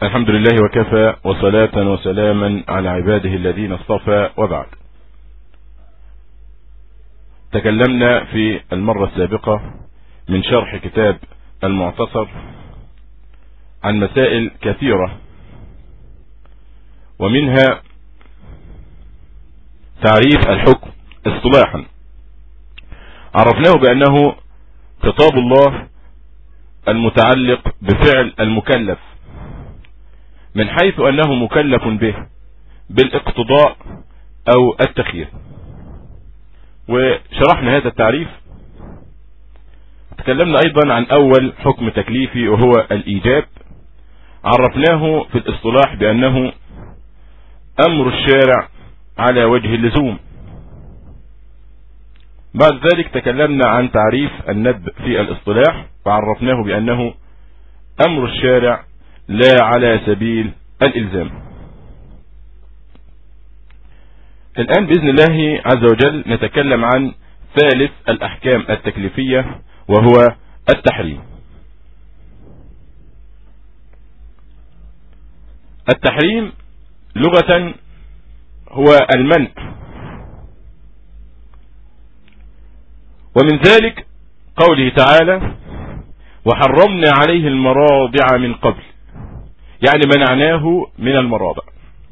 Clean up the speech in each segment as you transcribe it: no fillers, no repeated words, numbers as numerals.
الحمد لله وكفى، وصلاة وسلاما على عباده الذين اصطفى، وبعد. تكلمنا في المرة السابقة من شرح كتاب المعتصر عن مسائل كثيرة، ومنها تعريف الحكم اصطلاحا. عرفناه بأنه خطاب الله المتعلق بفعل المكلف، من حيث أنه مكلف به بالاقتضاء أو التخيير، وشرحنا هذا التعريف. تكلمنا أيضا عن أول حكم تكليفي وهو الإيجاب، عرفناه في الاصطلاح بأنه أمر الشارع على وجه اللزوم. بعد ذلك تكلمنا عن تعريف الندب في الاصطلاح، وعرفناه بأنه أمر الشارع لا على سبيل الإلزام. الآن بإذن الله عز وجل نتكلم عن ثالث الأحكام التكليفية وهو التحريم. التحريم لغة هو المنع، ومن ذلك قوله تعالى: وحرمنا عليه المراضع من قبل، يعني منعناه من المراضع.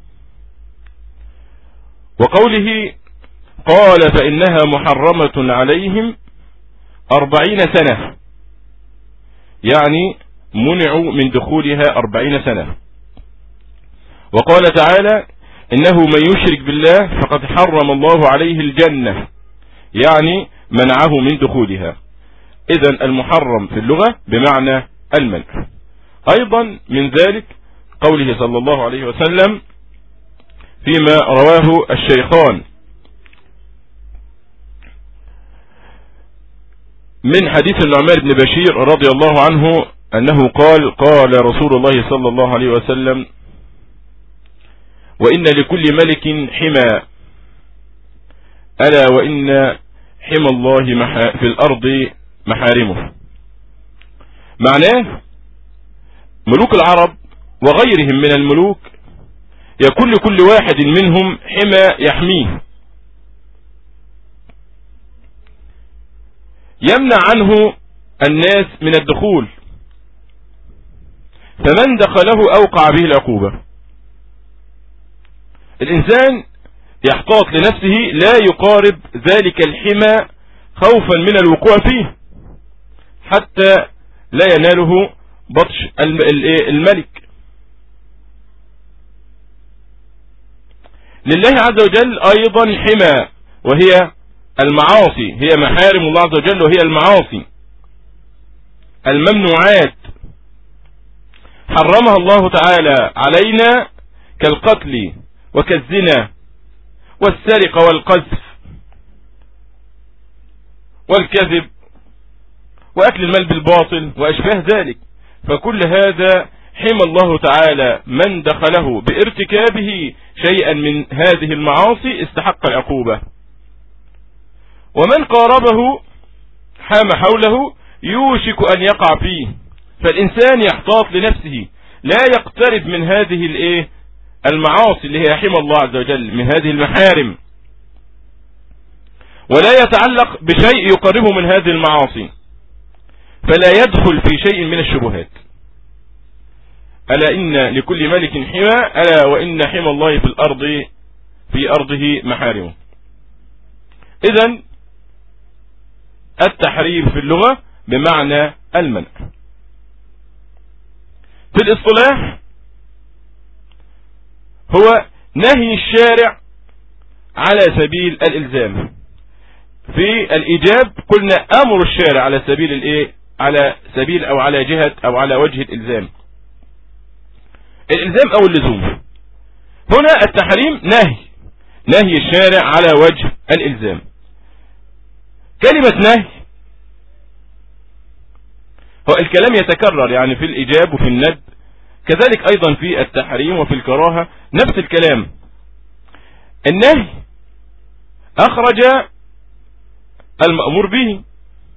وقوله قال فإنها محرمة عليهم 40 سنة، يعني منعوا من دخولها 40 سنة. وقال تعالى: إنه من يشرك بالله فقد حرم الله عليه الجنة، يعني منعه من دخولها. إذن المحرم في اللغة بمعنى المنع. أيضا من ذلك قوله صلى الله عليه وسلم فيما رواه الشيخان من حديث النعمان بن بشير رضي الله عنه أنه قال: قال رسول الله صلى الله عليه وسلم: وإن لكل ملك حمى، ألا وإن حمى الله في الأرض محارمه. معناه ملوك العرب وغيرهم من الملوك يكون لكل واحد منهم حمى يحميه، يمنع عنه الناس من الدخول، فمن دخله أوقع به العقوبة. الإنسان يحتاط لنفسه لا يقارب ذلك الحمى خوفا من الوقوع فيه، حتى لا يناله بطش الملك. لله عز وجل أيضا حمى، وهي المعاصي، هي محارم الله عز وجل، وهي المعاصي الممنوعات حرمها الله تعالى علينا، كالقتل وكالزنا والسرقة والقذف والكذب وأكل المال بالباطل وأشباه ذلك. فكل هذا حمى الله تعالى من دخله بارتكابه شيئا من هذه المعاصي استحق العقوبة، ومن قاربه حام حوله يوشك أن يقع فيه. فالإنسان يحتاط لنفسه لا يقترب من هذه المعاصي اللي هي حمى الله عز وجل، من هذه المحارم، ولا يتعلق بشيء يقربه من هذه المعاصي، فلا يدخل في شيء من الشبهات. ألا إن لكل ملك حمى، ألا وإن حمى الله في أرضه محارمه. إذن التحريم في اللغة بمعنى المنع. في الاصطلاح هو نهي الشارع على سبيل الإلزام. في الإيجاب قلنا أمر الشارع على سبيل على سبيل أو على جهة أو على وجه الإلزام أو اللزوم. هنا التحريم نهي الشارع على وجه الإلزام. كلمة نهي هو الكلام يتكرر، يعني في الإيجاب وفي الندب، كذلك أيضا في التحريم وفي الكراهة نفس الكلام. النهي أخرج المأمور به.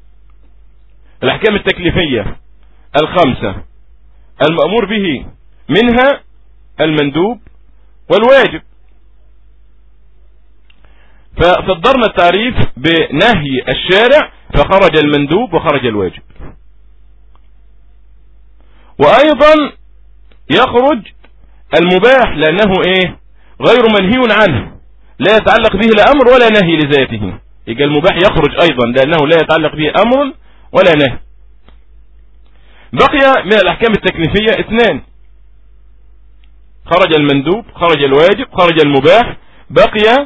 الأحكام التكليفية الخمسة المأمور به منها المندوب والواجب. فصدرنا التعريف بنهي الشارع فخرج المندوب وخرج الواجب. وأيضا يخرج المباح لأنه غير منهي عنه، لا يتعلق به لا أمر ولا نهي لذاته. يبقى المباح يخرج أيضا لأنه لا يتعلق به أمر ولا نهي. بقي من الأحكام التكليفية 2: خرج المندوب، خرج الواجب، خرج المباح، بقي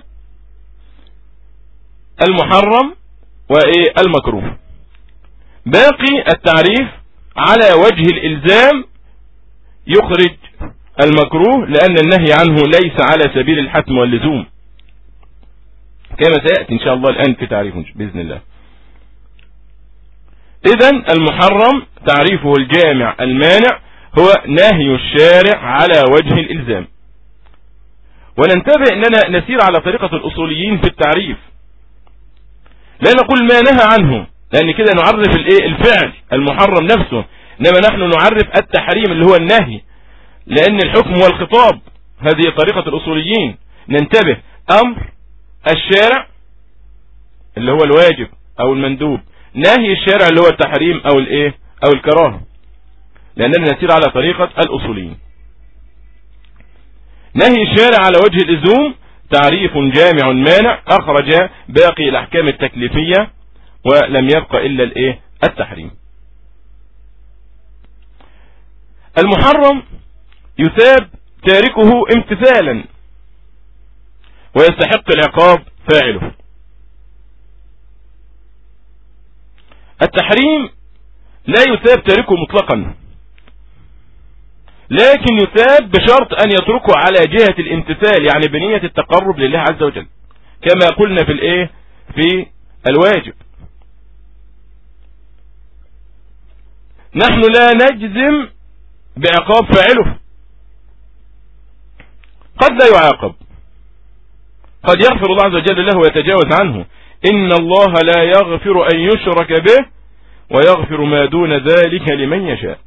المحرم والمكروه. باقي التعريف على وجه الإلزام يخرج المكروه لأن النهي عنه ليس على سبيل الحتم واللزوم، كما سيأتي إن شاء الله الآن في تعريفه بإذن الله. إذن المحرم تعريفه الجامع المانع هو نهي الشارع على وجه الإلزام. وننتبه أننا نسير على طريقة الأصوليين في التعريف، لا نقول ما نهى عنه، لأن كده نعرف الفعل المحرم نفسه، إنما نحن نعرف التحريم اللي هو النهي، لأن الحكم والخطاب. هذه طريقة الأصوليين. ننتبه: أمر الشارع اللي هو الواجب أو المندوب، نهي الشارع اللي هو التحريم أو الكراهة، لأننا نسير على طريقة الأصوليين. نهي الشارع على وجه اللزوم تعريف جامع مانع، أخرج باقي الأحكام التكليفية ولم يبقى إلا التحريم. المحرم يثاب تاركه امتثالا ويستحق العقاب فاعله. التحريم لا يثاب تاركه مطلقا، لكن يثاب بشرط أن يتركه على جهة الامتثال، يعني بنية التقرب لله عز وجل، كما قلنا في الواجب. نحن لا نجزم بعقاب فاعله، قد لا يعاقب، قد يغفر الله عز وجل له ويتجاوز عنه. إن الله لا يغفر أن يشرك به ويغفر ما دون ذلك لمن يشاء.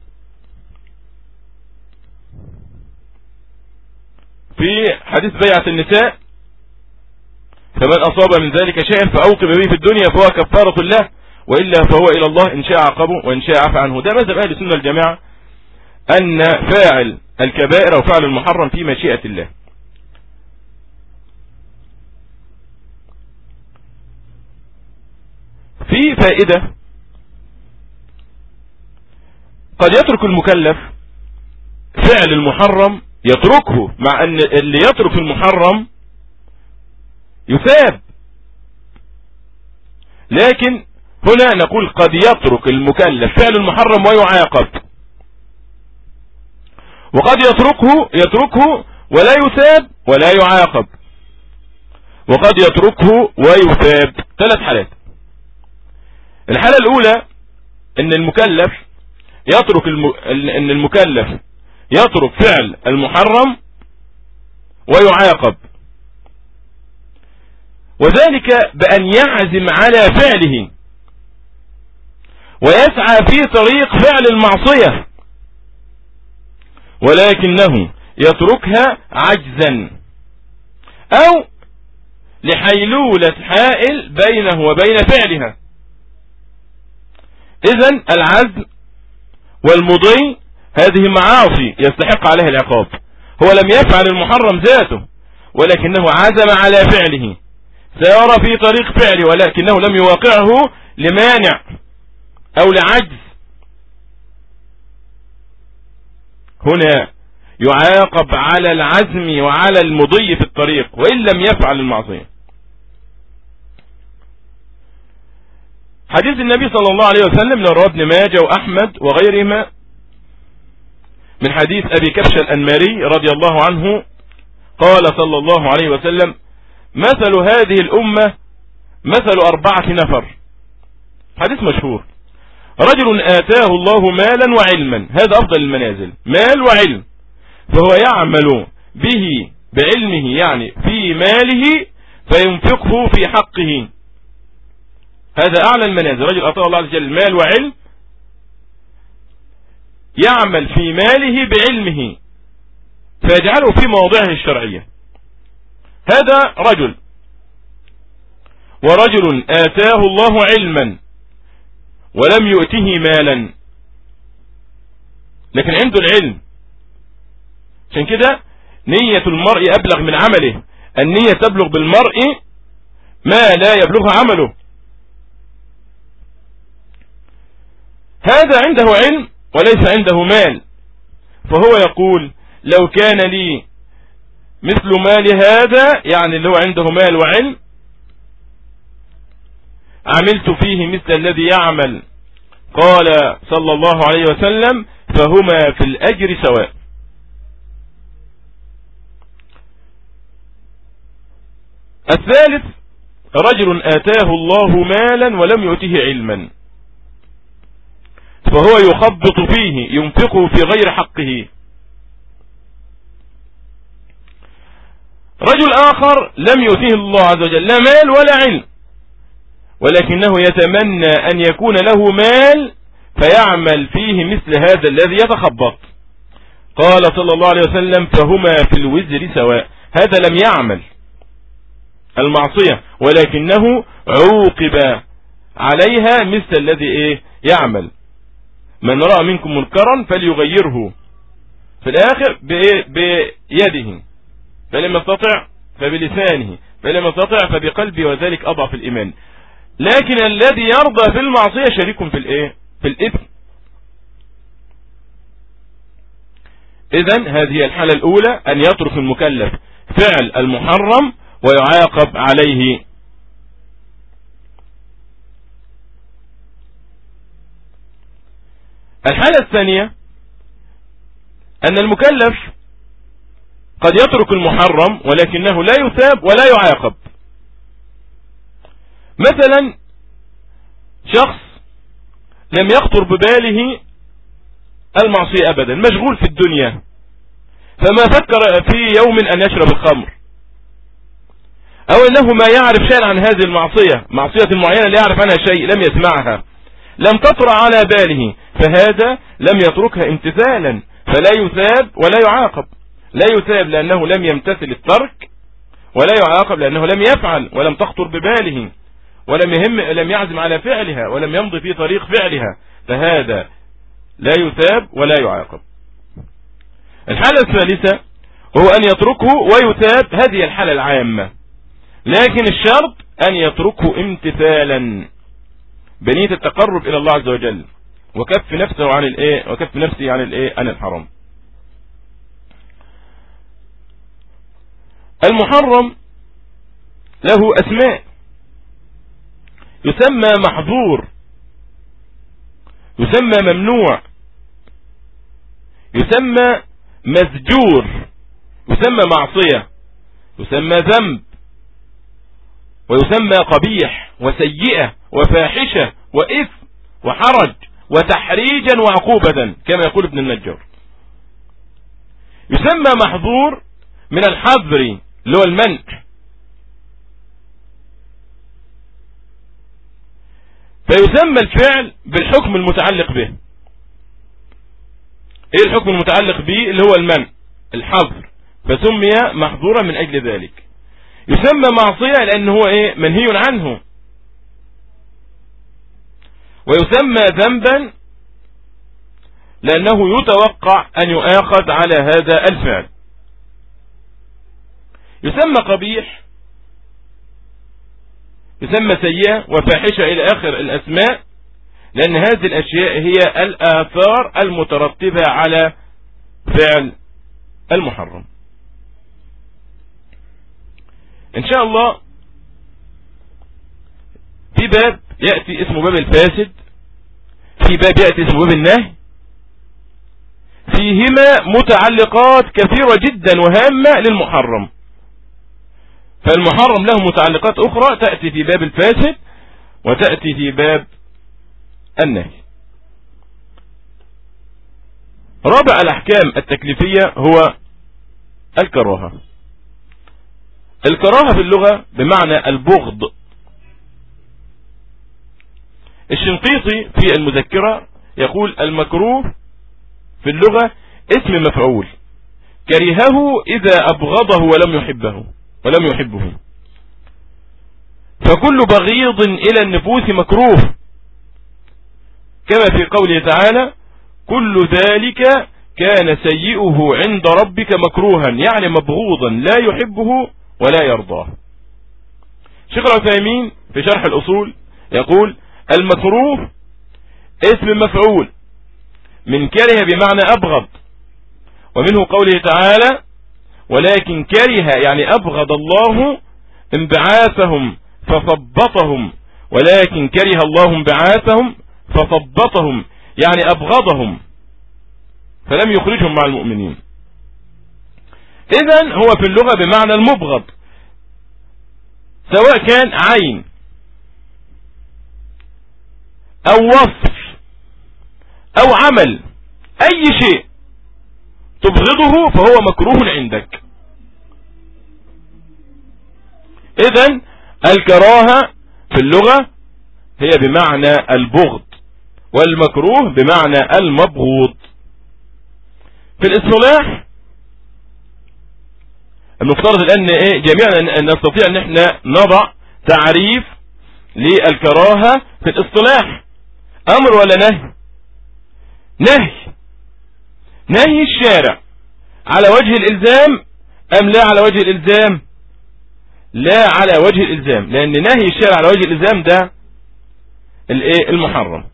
في حديث بيعة النساء: فمن أصاب من ذلك شيئا فأوقب به في الدنيا فهو كفارة له، وإلا فهو إلى الله إن شاء عاقبه وإن شاء عفى عنه. ده مذهب أهل السنة والجماعة، أن فاعل الكبائر أو فاعل المحرم في مشيئة الله. في فائدة: قد يترك المكلف فعل المحرم، يتركه، مع أن اللي يترك المحرم يثاب، لكن هنا نقول قد يترك المكلف فعل المحرم ويعاقب، وقد يتركه ولا يثاب ولا يعاقب، وقد يتركه ويثاب. 3 حالات. الحالة الأولى ان المكلف يترك فعل المحرم ويعاقب، وذلك بأن يعزم على فعله ويسعى في طريق فعل المعصية، ولكنه يتركها عجزا أو لحيلولة حائل بينه وبين فعلها. إذن العزم والمضي هذه معاصي يستحق عليها العقاب. هو لم يفعل المحرم ذاته، ولكنه عزم على فعله، سيرى في طريق فعله، ولكنه لم يواقعه لمانع أو لعجز. هنا يعاقب على العزم وعلى المضي في الطريق وإن لم يفعل المعصية. حديث النبي صلى الله عليه وسلم لرواه ابن ماجه وأحمد وغيرهما من حديث أبي كبش الأنماري رضي الله عنه قال صلى الله عليه وسلم: مثل هذه الأمة مثل 4 نفر. حديث مشهور: رجل آتاه الله مالا وعلما، هذا أفضل المنازل، مال وعلم، فهو يعمل به بعلمه، يعني في ماله، فينفقه في حقه. هذا أعلى المنازل، رجل أعطاه الله عز وجل مال وعلم، يعمل في ماله بعلمه فيجعله في مواضعه الشرعية. هذا رجل، ورجل آتاه الله علما ولم يؤته مالا، لكن عنده العلم. عشان كده نية المرء أبلغ من عمله، النية تبلغ بالمرء ما لا يبلغ عمله. هذا عنده علم وليس عنده مال، فهو يقول لو كان لي مثل مال هذا، يعني اللي هو عنده مال وعلم، عملت فيه مثل الذي يعمل. قال صلى الله عليه وسلم فهما في الأجر سواء. الثالث رجل آتاه الله مالا ولم يؤته علما، فهو يخبط فيه ينفقه في غير حقه. رجل آخر لم يؤته الله عز وجل لا مال ولا علم، ولكنه يتمنى أن يكون له مال فيعمل فيه مثل هذا الذي يتخبط. قال صلى الله عليه وسلم فهما في الوزر سواء. هذا لم يعمل المعصية ولكنه عوقب عليها مثل الذي يعمل. من رأى منكم منكرا فليغيره في الآخر بيده، فلم يستطع فبلسانه، فلم يستطع فبقلبه، وذلك أضعف الإيمان. لكن الذي يرضى في المعصية شريك في الإثم. إذن هذه الحالة الأولى، أن يترك المكلف فعل المحرم ويعاقب عليه. الحالة الثانية أن المكلف قد يترك المحرم ولكنه لا يثاب ولا يعاقب. مثلا شخص لم يخطر بباله المعصية أبدا، مشغول في الدنيا، فما فكر في يوم أن يشرب الخمر، أو أنه ما يعرف شيئا عن هذه المعصية، معصية معينة لا يعرف عنها شيء، لم يسمعها، لم تطرأ على باله، فهذا لم يتركها امتثالا، فلا يثاب ولا يعاقب. لا يثاب لأنه لم يمتثل الترك، ولا يعاقب لأنه لم يفعل ولم تخطر بباله، لم يعزم على فعلها، ولم يمضي في طريق فعلها، فهذا لا يثاب ولا يعاقب. الحالة الثالثة هو أن يتركه ويثاب، هذه الحالة العامة، لكن الشرط أن يتركه امتثالا بنية التقرب إلى الله عز وجل، وكف نفسه عن الحرام. المحرم له أسماء، يسمى محظور، يسمى ممنوع، يسمى مزجور، يسمى معصية، يسمى ذنب، ويسمى قبيح وسيئة وفاحشة وإثم وحرج وتحريجا وعقوبة كما يقول ابن النجار. يسمى محظور من الحظر اللي هو المنع، فيسمى الفعل بالحكم المتعلق به. ايه الحكم المتعلق به؟ اللي هو المنع، الحظر، فسمي محظورا من اجل ذلك. يسمى معصية لأنه هو منهي عنه، ويسمى ذنبا لأنه يتوقع أن يؤاخذ على هذا الفعل. يسمى قبيح، يسمى سيئة وفاحشة إلى آخر الأسماء، لأن هذه الأشياء هي الآثار المترتبة على فعل المحرم. إن شاء الله في باب يأتي اسمه باب الفاسد، في باب يأتي اسمه باب النهي، فيهما متعلقات كثيرة جدا وهامة للمحرم. فالمحرم له متعلقات أخرى تأتي في باب الفاسد وتأتي في باب النهي. رابع الأحكام التكليفية هو الكراهة. الكراهة في اللغة بمعنى البغض. الشنقيطي في المذكرة يقول المكروه في اللغة اسم مفعول كرهه إذا أبغضه ولم يحبه. فكل بغيض إلى النفوس مكروه، كما في قوله تعالى كل ذلك كان سيئه عند ربك مكروها، يعني مبغوضا لا يحبه ولا يرضاه. شيخ العثيمين في شرح الأصول يقول المكروه اسم مفعول من كره بمعنى أبغض، ومنه قوله تعالى ولكن كره يعني أبغض الله انبعاثهم فثبطهم، ولكن كره الله انبعاثهم فثبطهم يعني أبغضهم فلم يخرجهم مع المؤمنين. إذن هو في اللغة بمعنى المبغض، سواء كان عين أو وصف أو عمل، أي شيء تبغضه فهو مكروه عندك. إذن الكراهة في اللغة هي بمعنى البغض، والمكروه بمعنى المبغوض. في الإصطلاح المفترض الآن جميعا نستطيع أن احنا نضع تعريف للكراهة في الإصطلاح. أمر ولا نهي؟ نهي الشارع على وجه الإلزام أم لا على وجه الإلزام؟ لا على وجه الإلزام، لأن نهي الشارع على وجه الإلزام ده المحرم.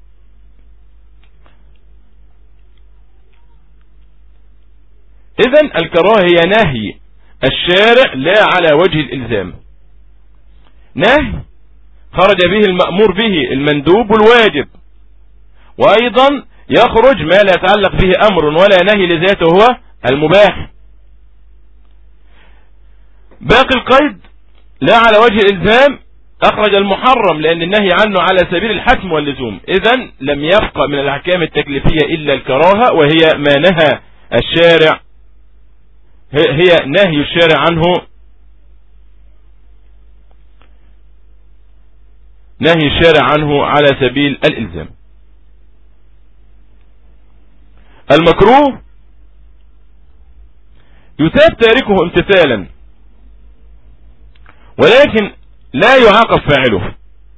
إذن الكراهة هي نهي الشارع لا على وجه الإلزام، نهي خرج به المأمور به المندوب والواجب، وأيضا يخرج ما لا يتعلق به أمر ولا نهي لذاته هو المباح. باقي القيد لا على وجه الإلزام أخرج المحرم لأن النهي عنه على سبيل الحتم واللزوم. إذن لم يبقى من الأحكام التكليفية إلا الكراهة، وهي ما نهى الشارع، هي نهي الشارع عنه، نهي الشارع عنه على سبيل الإلزام. المكروه يثاب تاركه امتثالا، ولكن لا يعاقب فاعله.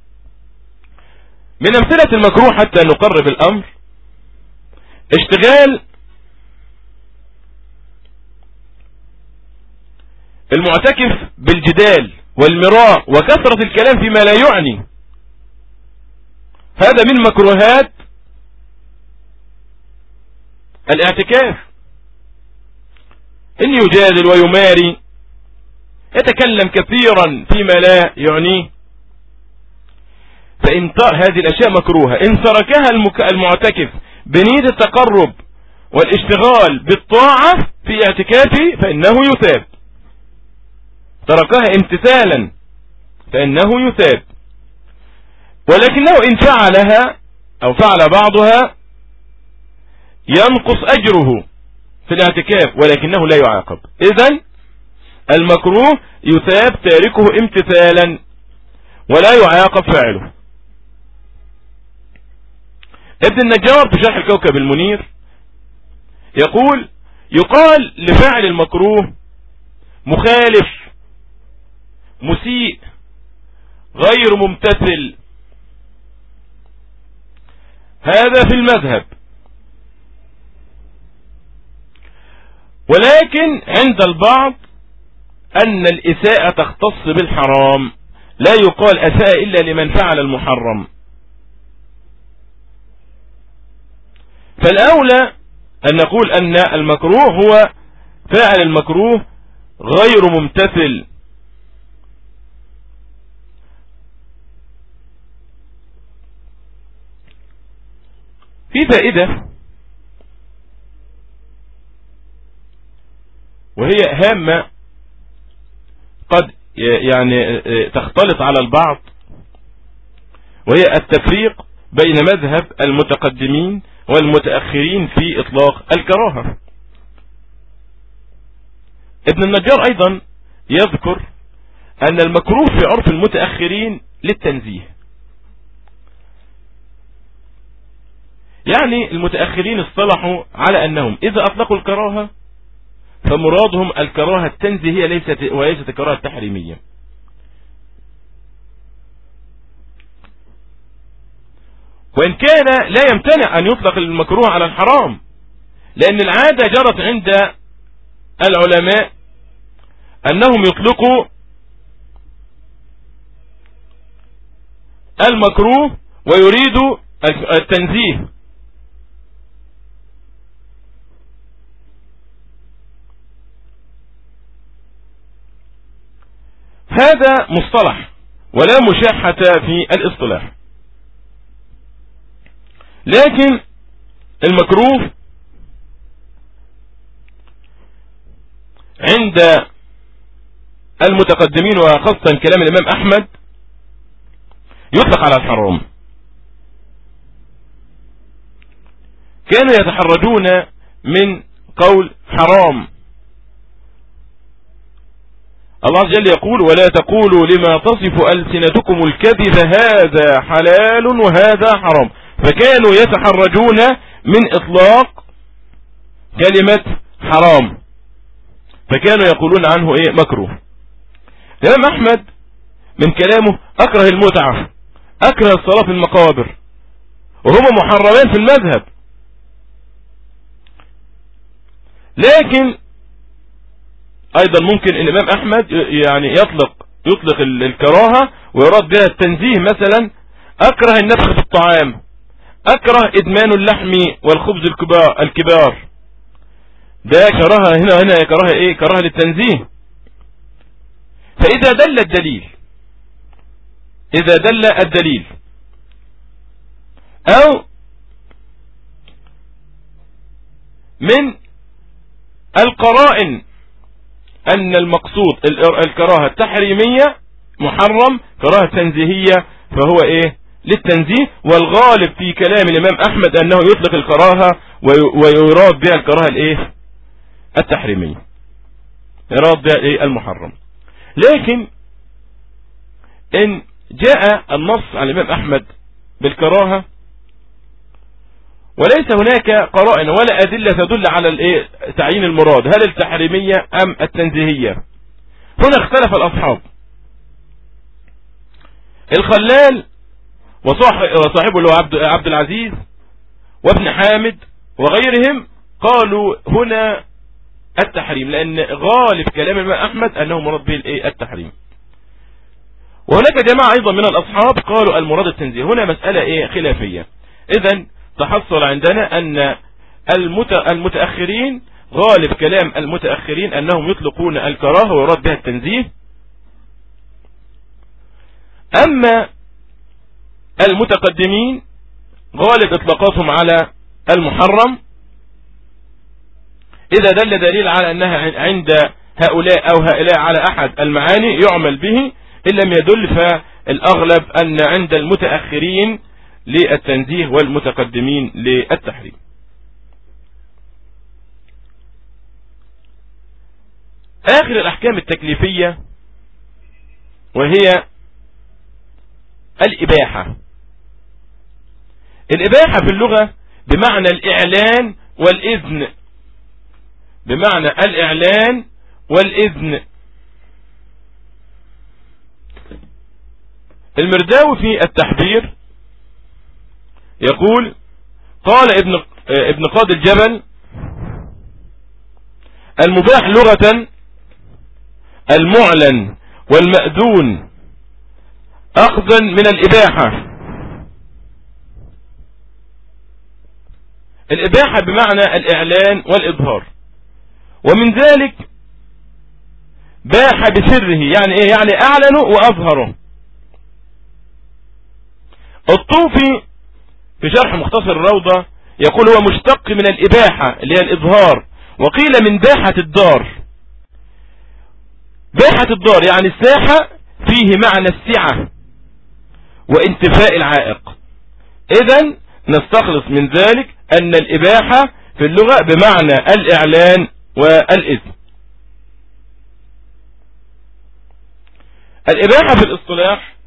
من أمثلة المكروه حتى نقرب الأمر اشتغال المعتكف بالجدال والمراء وكثرة الكلام فيما لا يعني، هذا من مكروهات الاعتكاف. إن يجادل ويماري، يتكلم كثيرا فيما لا يعنيه، فإن هذه الأشياء مكروهة. إن تركها المعتكف بنية التقرب والاشتغال بالطاعة في اعتكافه فإنه يثاب، تركها امتثالا فإنه يثاب. ولكنه إن فعلها أو فعل بعضها ينقص أجره في الاعتكاف ولكنه لا يعاقب. إذن المكروه يثاب تاركه امتثالا ولا يعاقب فاعله. ابن النجار في شرح الكوكب المنير يقول يقال لفاعل المكروه مخالف، مسيء، غير ممتثل. هذا في المذهب، ولكن عند البعض أن الإساءة تختص بالحرام، لا يقال أساء إلا لمن فعل المحرم. فالأولى أن نقول أن المكروه هو فاعل المكروه غير ممتثل. في فائدة وهي هامة قد يعني تختلط على البعض، وهي التفريق بين مذهب المتقدمين والمتأخرين في إطلاق الكراهة. ابن النجار أيضا يذكر أن المكروه في عرف المتأخرين للتنزيه، يعني المتأخرين اصطلحوا على أنهم إذا أطلقوا الكراهة فمرادهم الكراهة التنزيهية وليست الكراهة التحريمية. وإن كان لا يمتنع أن يطلق المكروه على الحرام، لأن العادة جرت عند العلماء أنهم يطلقوا المكروه ويريدوا التنزيه. هذا مصطلح ولا مشاحة في الاصطلاح. لكن المكروه عند المتقدمين وخاصة كلام الإمام أحمد يطلق على الحرام. كانوا يتحرجون من قول حرام. الله عز وجل يقول: ولا تقولوا لما تصف ألسنتكم الكذب هذا حلال وهذا حرام. فكانوا يتحرجون من إطلاق كلمة حرام، فكانوا يقولون عنه مكروه. الإمام أحمد من كلامه أكره المتعة، أكره الصلاة في المقابر، وهما محرمين في المذهب. لكن أيضا ممكن الإمام أحمد يعني يطلق الكراهة ويراد بها التنزيه. مثلا أكره النفخ في الطعام، أكره إدمان اللحم والخبز الكبار. ده كراهة هنا كراهة كراهة للتنزيه. فإذا دل الدليل أو من القرائن أن المقصود الكراهة التحريمية محرم، كراهة تنزيهية فهو للتنزيه. والغالب في كلام الإمام أحمد أنه يطلق الكراهة ويراد بها الكراهة التحريمية، يراد بها المحرم. لكن إن جاء النص عن الإمام أحمد بالكراهة وليس هناك قرائن ولا أدلة تدل على تعيين المراد، هل التحريمية أم التنزيهية؟ هنا اختلف الأصحاب. الخلال وصاحبه اللي هو عبد العزيز وابن حامد وغيرهم قالوا هنا التحريم، لأن غالب كلام الإمام أحمد أنه مراد به التحريم. وهناك جماعة أيضا من الأصحاب قالوا المراد التنزيه. هنا مسألة خلافية. إذن تحصل عندنا أن المتأخرين غالب كلام المتأخرين أنهم يطلقون الكراهة ويراد بها التنزيه. أما المتقدمين غالب إطلاقاتهم على المحرم إذا دل دليل على أنها عند هؤلاء أو هؤلاء على أحد المعاني يعمل به، إن لم يدل فالأغلب أن عند المتأخرين للتنزيه والمتقدمين للتحريم. آخر الأحكام التكليفية وهي الإباحة. الإباحة في اللغة بمعنى الإعلان والإذن، بمعنى الإعلان والإذن. المرداوي في التحبير يقول: قال ابن قاضي الجبل: المباح لغة المعلن والمأذون أخذا من الإباحة. الإباحة بمعنى الإعلان والإظهار، ومن ذلك باح بسره، يعني يعني أعلنه وأظهره. الطوفي في شرح مختصر الروضة يقول: هو مشتق من الإباحة اللي هي الإظهار، وقيل من باحة الدار. باحة الدار يعني الساحة فيه معنى السعة وانتفاء العائق. إذن نستخلص من ذلك أن الإباحة في اللغة بمعنى الإعلان والإذن. الإباحة في الاصطلاح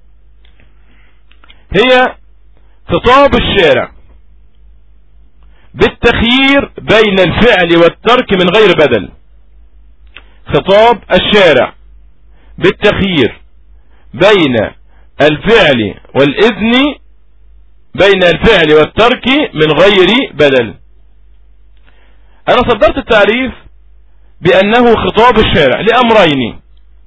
هي خطاب الشارع بالتخيير بين الفعل والترك من غير بدل. خطاب الشارع بالتخيير بين الفعل والإذن، بين الفعل والترك من غير بدل. أنا صدرت التعريف بأنه خطاب الشارع لأمرين.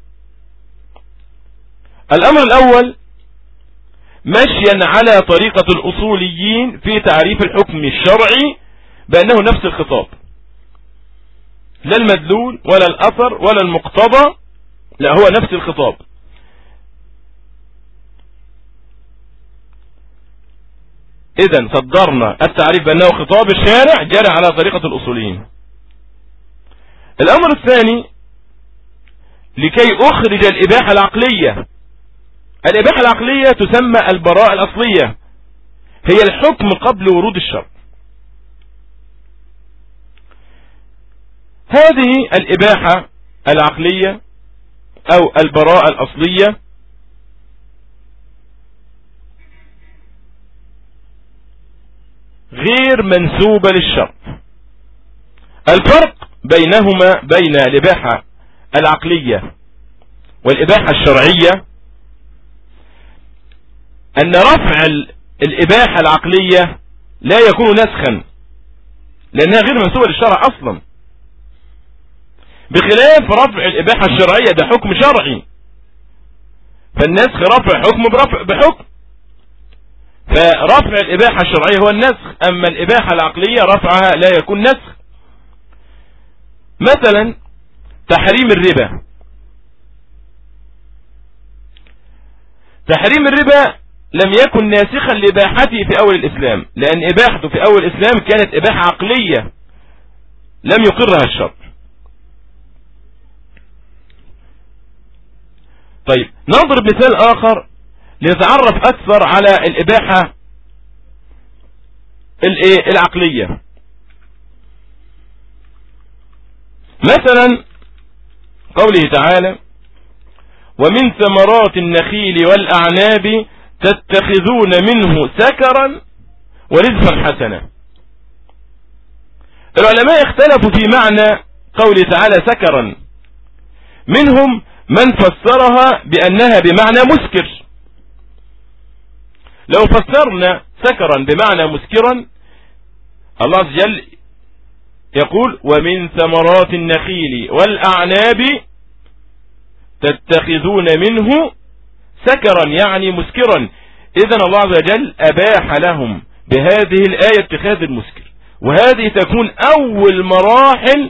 الأمر الأول مشيا على طريقة الأصوليين في تعريف الحكم الشرعي بأنه نفس الخطاب، لا المدلول ولا الأثر ولا المقتضى، لا هو نفس الخطاب. إذن صدرنا التعريف بأنه خطاب الشارع جاري على طريقة الأصوليين. الأمر الثاني لكي أخرج الإباحة العقلية. الإباحة العقلية تسمى البراءة الأصلية، هي الحكم قبل ورود الشرع. هذه الإباحة العقلية أو البراءة الأصلية غير منسوبة للشرع. الفرق بينهما بين الإباحة العقلية والإباحة الشرعية أن رفع الإباحة العقلية لا يكون نسخا، لأنها غير منسوبة للشرع أصلا، بخلاف رفع الإباحة الشرعية ده حكم شرعي، فالنسخ رفع حكم بحكم، فرفع الإباحة الشرعية هو النسخ، أما الإباحة العقلية رفعها لا يكون نسخ. مثلا تحريم الربا. تحريم الربا لم يكن ناسخا لإباحته في أول الإسلام، لأن إباحته في أول الإسلام كانت إباحة عقلية لم يقرها الشرع. طيب نضرب مثال آخر لنتعرف أكثر على الإباحة العقلية. مثلا قوله تعالى: ومن ثمرات النخيل والأعناب تتخذون منه سكرا ورزقا حسنا. العلماء اختلفوا في معنى قوله تعالى سكرا، منهم من فسرها بأنها بمعنى مسكر. لو فسرنا سكرا بمعنى مسكرا، الله عز وجل يقول: ومن ثمرات النخيل والأعناب تتخذون منه سكرا، يعني مسكرا. إذن الله عز وجل أباح لهم بهذه الآية اتخاذ المسكر، وهذه تكون أول مراحل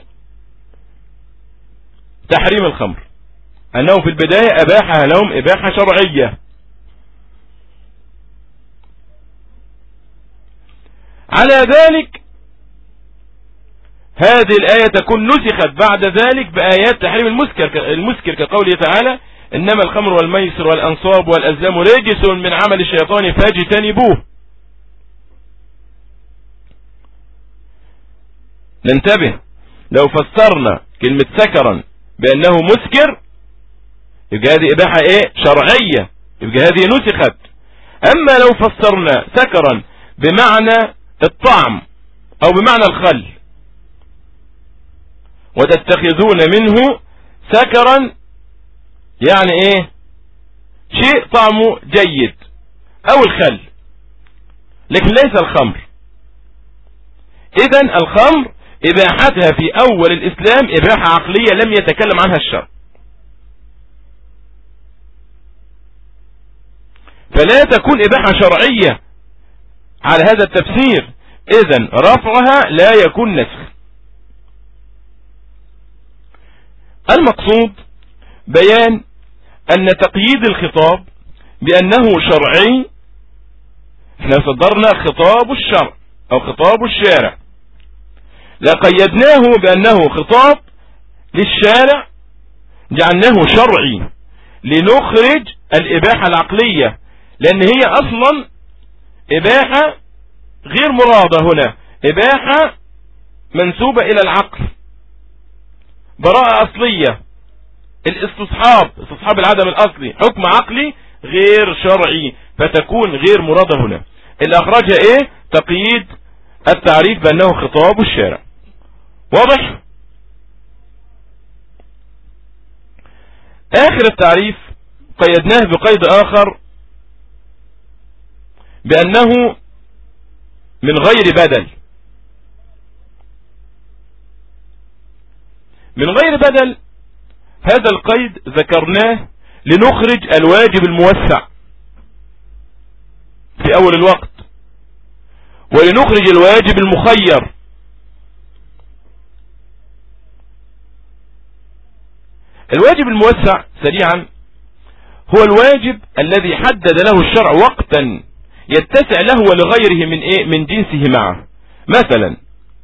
تحريم الخمر، أنه في البداية أباحها لهم إباحة شرعية. على ذلك هذه الآية تكون نسخت بعد ذلك بآيات تحريم المسكر كقوله تعالى: إنما الخمر والميسر والأنصاب والأزلام رجس من عمل الشيطان فاجتنبوه. ننتبه، لو فسرنا كلمة سكرا بأنه مسكر يبقى هذه إباحة شرعية، يبقى هذه نسخت. أما لو فسرنا سكرا بمعنى الطعم أو بمعنى الخل، وتتخذون منه سكرا يعني شيء طعمه جيد أو الخل، لكن ليس الخمر. إذن الخمر إباحتها في أول الإسلام إباحة عقلية لم يتكلم عنها الشرع، فلا تكون إباحة شرعية على هذا التفسير. إذن رفعها لا يكون نسخ. المقصود بيان أن تقييد الخطاب بأنه شرعي، احنا صدرنا خطاب الشرع أو خطاب الشارع، لقيدناه بأنه خطاب للشارع جعلناه شرعي لنخرج الإباحة العقلية، لأن هي أصلا إباحة غير مرادة هنا، إباحة منسوبة إلى العقل، براءة أصلية، استصحاب العدم الأصلي، حكم عقلي غير شرعي، فتكون غير مرادة هنا. اللي أخرجها تقييد التعريف بأنه خطاب الشارع. واضح؟ آخر التعريف قيدناه بقيد آخر بأنه من غير بدل. من غير بدل هذا القيد ذكرناه لنخرج الواجب الموسع في أول الوقت، ولنخرج الواجب المخير. الواجب الموسع سريعا هو الواجب الذي حدد له الشرع وقتا يتسع له ولغيره من ايه؟ من جنسه معه. مثلا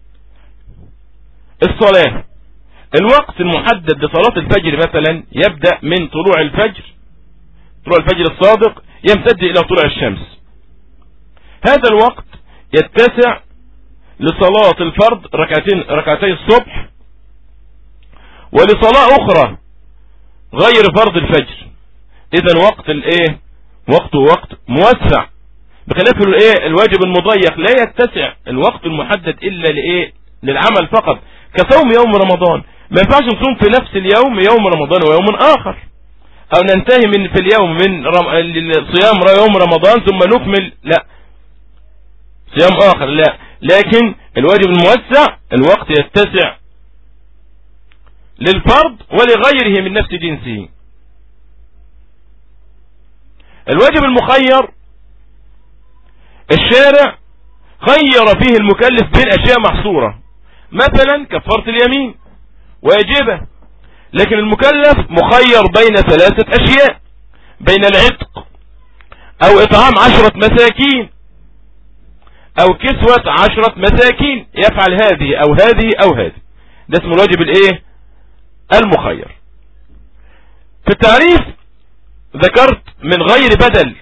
الصلاة، الوقت المحدد لصلاة الفجر مثلا يبدأ من طلوع الفجر، طلوع الفجر الصادق، يمتد إلى طلوع الشمس. هذا الوقت يتسع لصلاة الفرض ركعتي الصبح، ولصلاة أخرى غير فرض الفجر. إذن وقت الايه؟ وقته وقت موسع، بخلاف الايه؟ الواجب المضيق لا يتسع الوقت المحدد إلا لايه؟ للعمل فقط، كصوم يوم رمضان. ما ينفعش نصوم في نفس اليوم يوم رمضان ويوم آخر، أو ننتهي في اليوم من صيام يوم رمضان ثم نكمل، لا، صيام آخر لا. لكن الواجب الموسع الوقت يتسع للفرض ولغيره من نفس جنسه. الواجب المخير الشارع خير فيه المكلف بين أشياء محصورة، مثلا كفارة اليمين واجبة، لكن المكلف مخير بين 3 أشياء: بين العتق، أو إطعام 10 مساكين، أو كسوة 10 مساكين. يفعل هذه أو هذه أو هذه. ده اسمه الواجب الايه؟ المخير. في التعريف ذكرت من غير بدل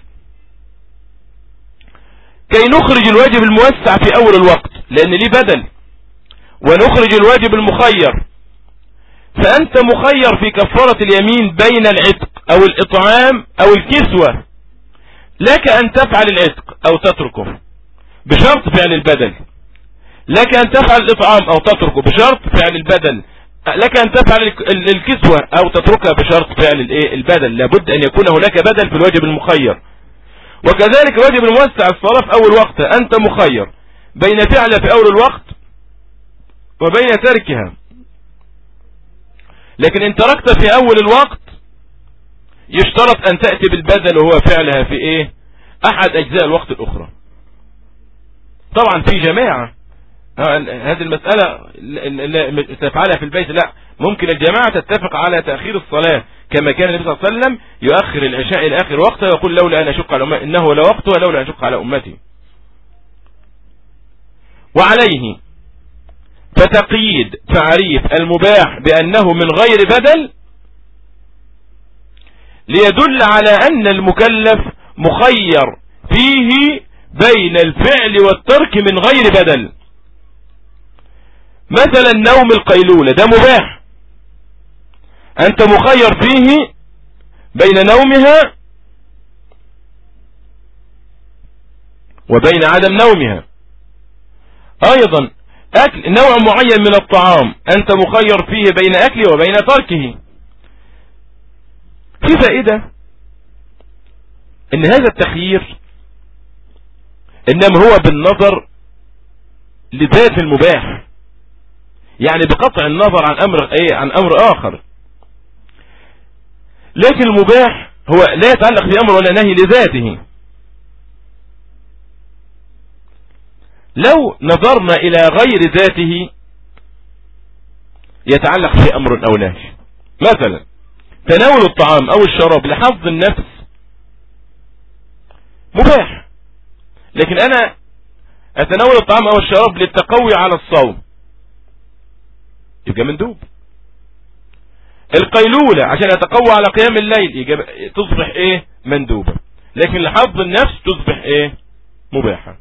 كي نخرج الواجب الموسع في أول الوقت، لأن ليه بدل، ونخرج الواجب المخير. فأنت مخير في كفارة اليمين بين العتق أو الإطعام أو الكسوة، لك أن تفعل العتق أو تتركه بشرط فعل البدل، لك أن تفعل الإطعام أو تتركه بشرط فعل البدل، لك أن تفعل الكسوة أو تتركها بشرط فعل البدل. لابد أن يكون هناك بدل في الواجب المخير. وكذلك الواجب الموسع الصلاة في أول وقت، أنت مخير بين فعل في أول الوقت وبين تركها، لكن إن تركت في أول الوقت يشترط أن تأتي بالبدل وهو فعلها في إيه؟ أحد أجزاء الوقت الأخرى. طبعا في جماعة هذه المسألة تفعلها في البيت، لا، ممكن الجماعة تتفق على تأخير الصلاة، كما كان النبي صلى الله عليه وسلم يؤخر العشاء إلى آخر وقته ويقول لولا أن أشق على أمتي، إنه لوقته لولا أن أشق على أمتي. وعليه فتقييد تعريف المباح بأنه من غير بدل ليدل على أن المكلف مخير فيه بين الفعل والترك من غير بدل. مثلا نوم القيلولة ده مباح، أنت مخير فيه بين نومها وبين عدم نومها. أيضا أكل نوع معين من الطعام أنت مخير فيه بين أكله وبين تركه. في فائدة إن هذا التخيير إنما هو بالنظر لذات المباح، يعني بقطع النظر عن أمر آخر. لكن المباح هو لا يتعلق بأمر ولا نهي لذاته. لو نظرنا إلى غير ذاته يتعلق في أمر أو نهي، مثلا تناول الطعام أو الشراب لحفظ النفس مباح، لكن أنا أتناول الطعام أو الشراب للتقوي على الصوم يبقى مندوب. القيلولة عشان أتقوى على قيام الليل تصبح إيه؟ مندوبة. لكن لحفظ النفس تصبح إيه؟ مباحة.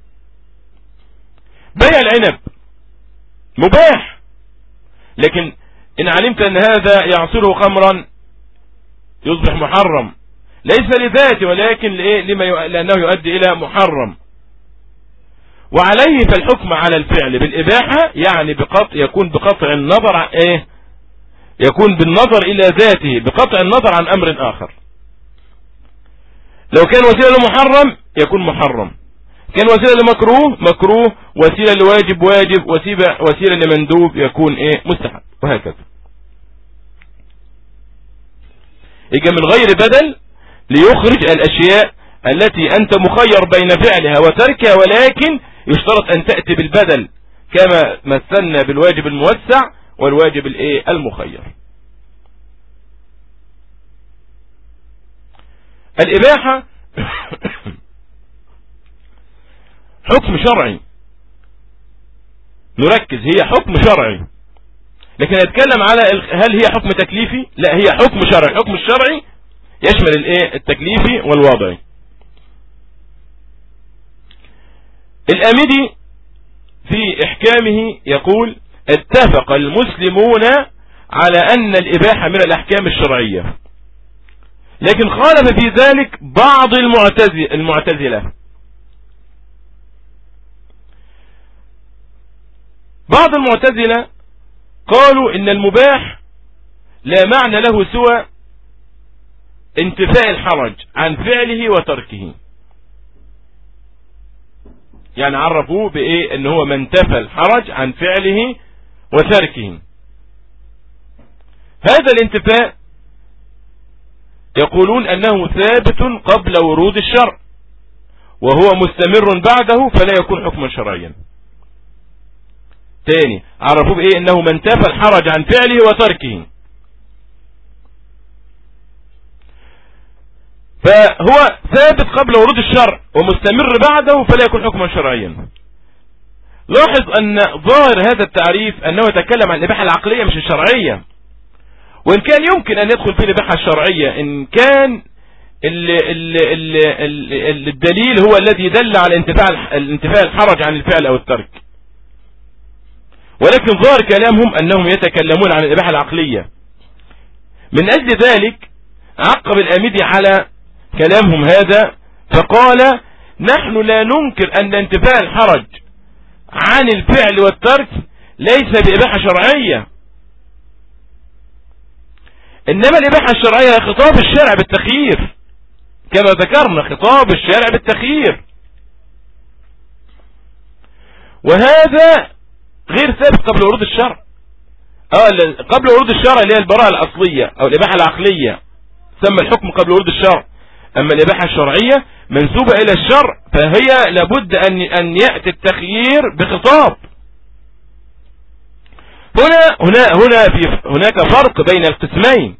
بيع العنب مباح، لكن إن علمت أن هذا يعصره خمرا يصبح محرم، ليس لذاته ولكن لأنه يؤدي إلى محرم. وعليه فالحكم على الفعل بالإباحة، يعني يكون بقطع النظر عن ايه، يكون بالنظر الى ذاته بقطع النظر عن امر اخر. لو كان وسيلة لمحرم يكون محرم، كان وسيلة لمكروه مكروه، وسيلة لواجب واجب، وسيلة لمندوب يكون ايه مستحب، وهكذا. يجي من غير بدل ليخرج الاشياء التي انت مخير بين فعلها وتركها، ولكن يشترط ان تأتي بالبدل كما مثلنا بالواجب الموسع والواجب الايه المخير. الاباحة حكم شرعي، نركز، هي حكم شرعي، لكن نتكلم على هل هي حكم تكليفي؟ لا، هي حكم شرعي. الحكم الشرعي يشمل الايه التكليفي والوضعي. الآمدي في إحكامه يقول: اتفق المسلمون على أن الإباحة من الأحكام الشرعية، لكن خالف في ذلك بعض المعتزلة. بعض المعتزلة قالوا إن المباح لا معنى له سوى انتفاء الحرج عن فعله وتركه، يعني عرفوه بإيه؟ إن هو من انتفى الحرج عن فعله وتركه. هذا الانتفاء يقولون أنه ثابت قبل ورود الشرع، وهو مستمر بعده، فلا يكون حكما شرعيا. تاني عرفوه بإيه؟ إنه من انتفى الحرج عن فعله وتركه، فهو ثابت قبل ورود الشرع ومستمر بعده، فلا يكون حكما شرعيا. لاحظ أن ظاهر هذا التعريف أنه يتكلم عن الإباحة العقلية مش الشرعية، وإن كان يمكن أن يدخل في الإباحة الشرعية إن كان الدليل هو الذي دل على انتفاء الحرج عن الفعل أو الترك، ولكن ظاهر كلامهم أنهم يتكلمون عن الإباحة العقلية. من أجل ذلك عقب الآمدي على كلامهم هذا فقال: نحن لا ننكر أن انتفاء الحرج عن الفعل والترك ليس بإباحة شرعية، إنما الإباحة الشرعية خطاب الشرع بالتخيير، كما ذكرنا خطاب الشرع بالتخيير، وهذا غير ثابت قبل ورود الشرع. قبل ورود الشرع اللي هي البراءة الأصلية أو الإباحة العقلية سمى الحكم قبل ورود الشرع، أما الإباحة الشرعية منسوبة إلى الشرع فهي لابد أن يأتي التخيير بخطاب. هناك فرق بين القسمين،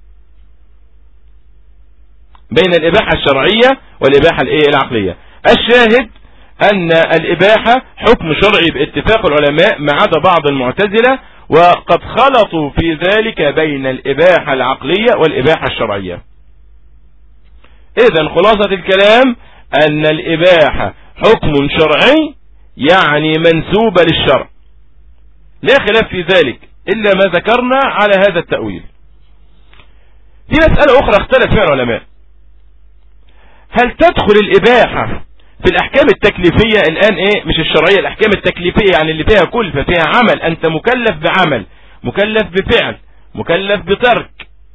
بين الإباحة الشرعية والإباحة العقلية. الشاهد أن الإباحة حكم شرعي باتفاق العلماء ما عدا بعض المعتزلة، وقد خلطوا في ذلك بين الإباحة العقلية والإباحة الشرعية. إذن خلاصة الكلام أن الإباحة حكم شرعي يعني منسوبة للشرع، لا خلاف في ذلك إلا ما ذكرنا على هذا التأويل. في مسألة أخرى اختلف فيها العلماء: هل تدخل الإباحة في الأحكام التكليفية الآن مش الشرعية، الأحكام التكليفية يعني اللي فيها كلفة، فيها عمل، أنت مكلف بعمل، مكلف بفعل، مكلف بترك.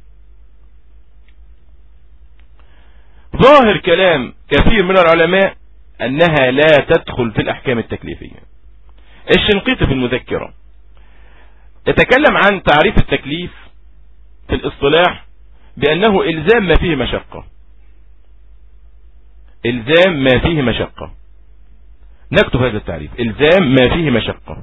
ظاهر كلام كثير من العلماء أنها لا تدخل في الأحكام التكليفية. الشنقيطي في المذكرة يتكلم عن تعريف التكليف في الاصطلاح بأنه إلزام ما فيه مشقة، إلزام ما فيه مشقة. نكتب هذا التعريف: إلزام ما فيه مشقة.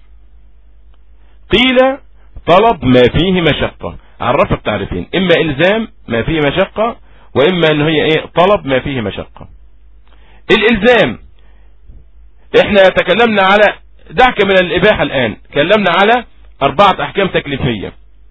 قيل طلب ما فيه مشقة. عرف التعريفين: إما إلزام ما فيه مشقة، وإما أنه هي طلب ما فيه مشقة. الإلزام إحنا تكلمنا على، دعك من الإباحة الآن، تكلمنا على 4 أحكام تكليفية.